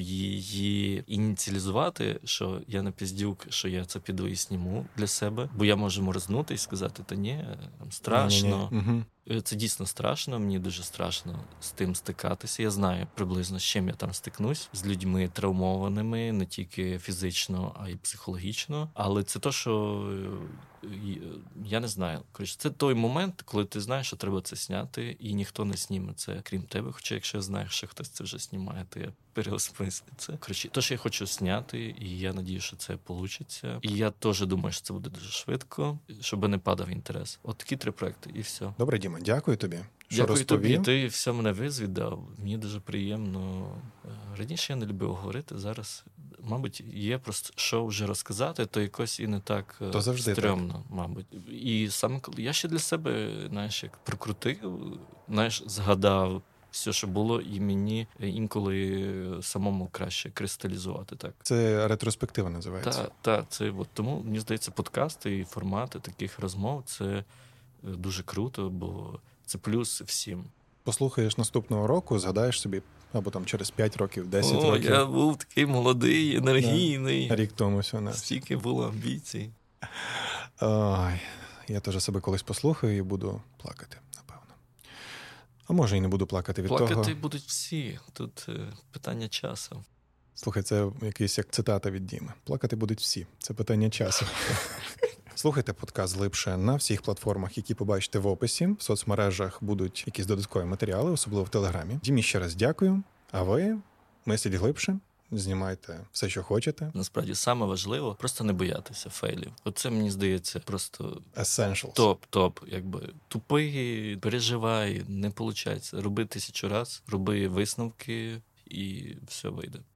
її ініціалізувати, що я не піздюк, що я це піду і сніму для себе, бо я можу морзнути і сказати, та ні, страшно. Це дійсно страшно, мені дуже страшно з тим стикатися. Я знаю приблизно, з чим я там стикнусь, з людьми травмованими, не тільки фізично, а й психологічно. Але це то, що я не знаю. Коротше, це той момент, коли ти знаєш, що треба це зняти, і ніхто не зніме це, крім тебе. Хоча, якщо я знаю, що хтось це вже знімає, то я переосмислю це. Коротше, то, що я хочу зняти, і я надію, що це вийде. І я теж думаю, що це буде дуже швидко, щоб не падав інтерес. От такі 3 проекти, і все. Добре, Діма, дякую тобі. Дякую тобі, ти все мене визвідав. Мені дуже приємно. Раніше я не любив говорити, зараз, мабуть, є просто що вже розказати, то якось і не так стрьомно, мабуть. І саме коли я ще для себе, як прокрутив, згадав все, що було, і мені інколи самому краще кристалізувати. Так. Це ретроспектива називається. Так, це тому, мені здається, подкасти і формати таких розмов, це дуже круто, бо це плюс всім. Послухаєш наступного року, згадаєш собі, або там через 5 років, 10 років. Я був такий молодий, енергійний. Рік тому все. Стільки було амбіцій. Ой, я теж себе колись послухаю і буду плакати, напевно. А може і не буду плакати від того. Плакати будуть всі. Тут питання часу. Слухай, це якийсь як цитата від Діми. Плакати будуть всі. Це питання часу. Слухайте подкаст «Глибше» на всіх платформах, які побачите в описі. В соцмережах будуть якісь додаткові матеріали, особливо в Телеграмі. Дімі, ще раз дякую. А ви мисліть глибше, знімайте все, що хочете. Насправді, саме важливо просто не боятися фейлів. Оце, мені здається, просто essentials. Топ. Тупий, переживай, не виходить. Роби 1000 раз, роби висновки і все вийде.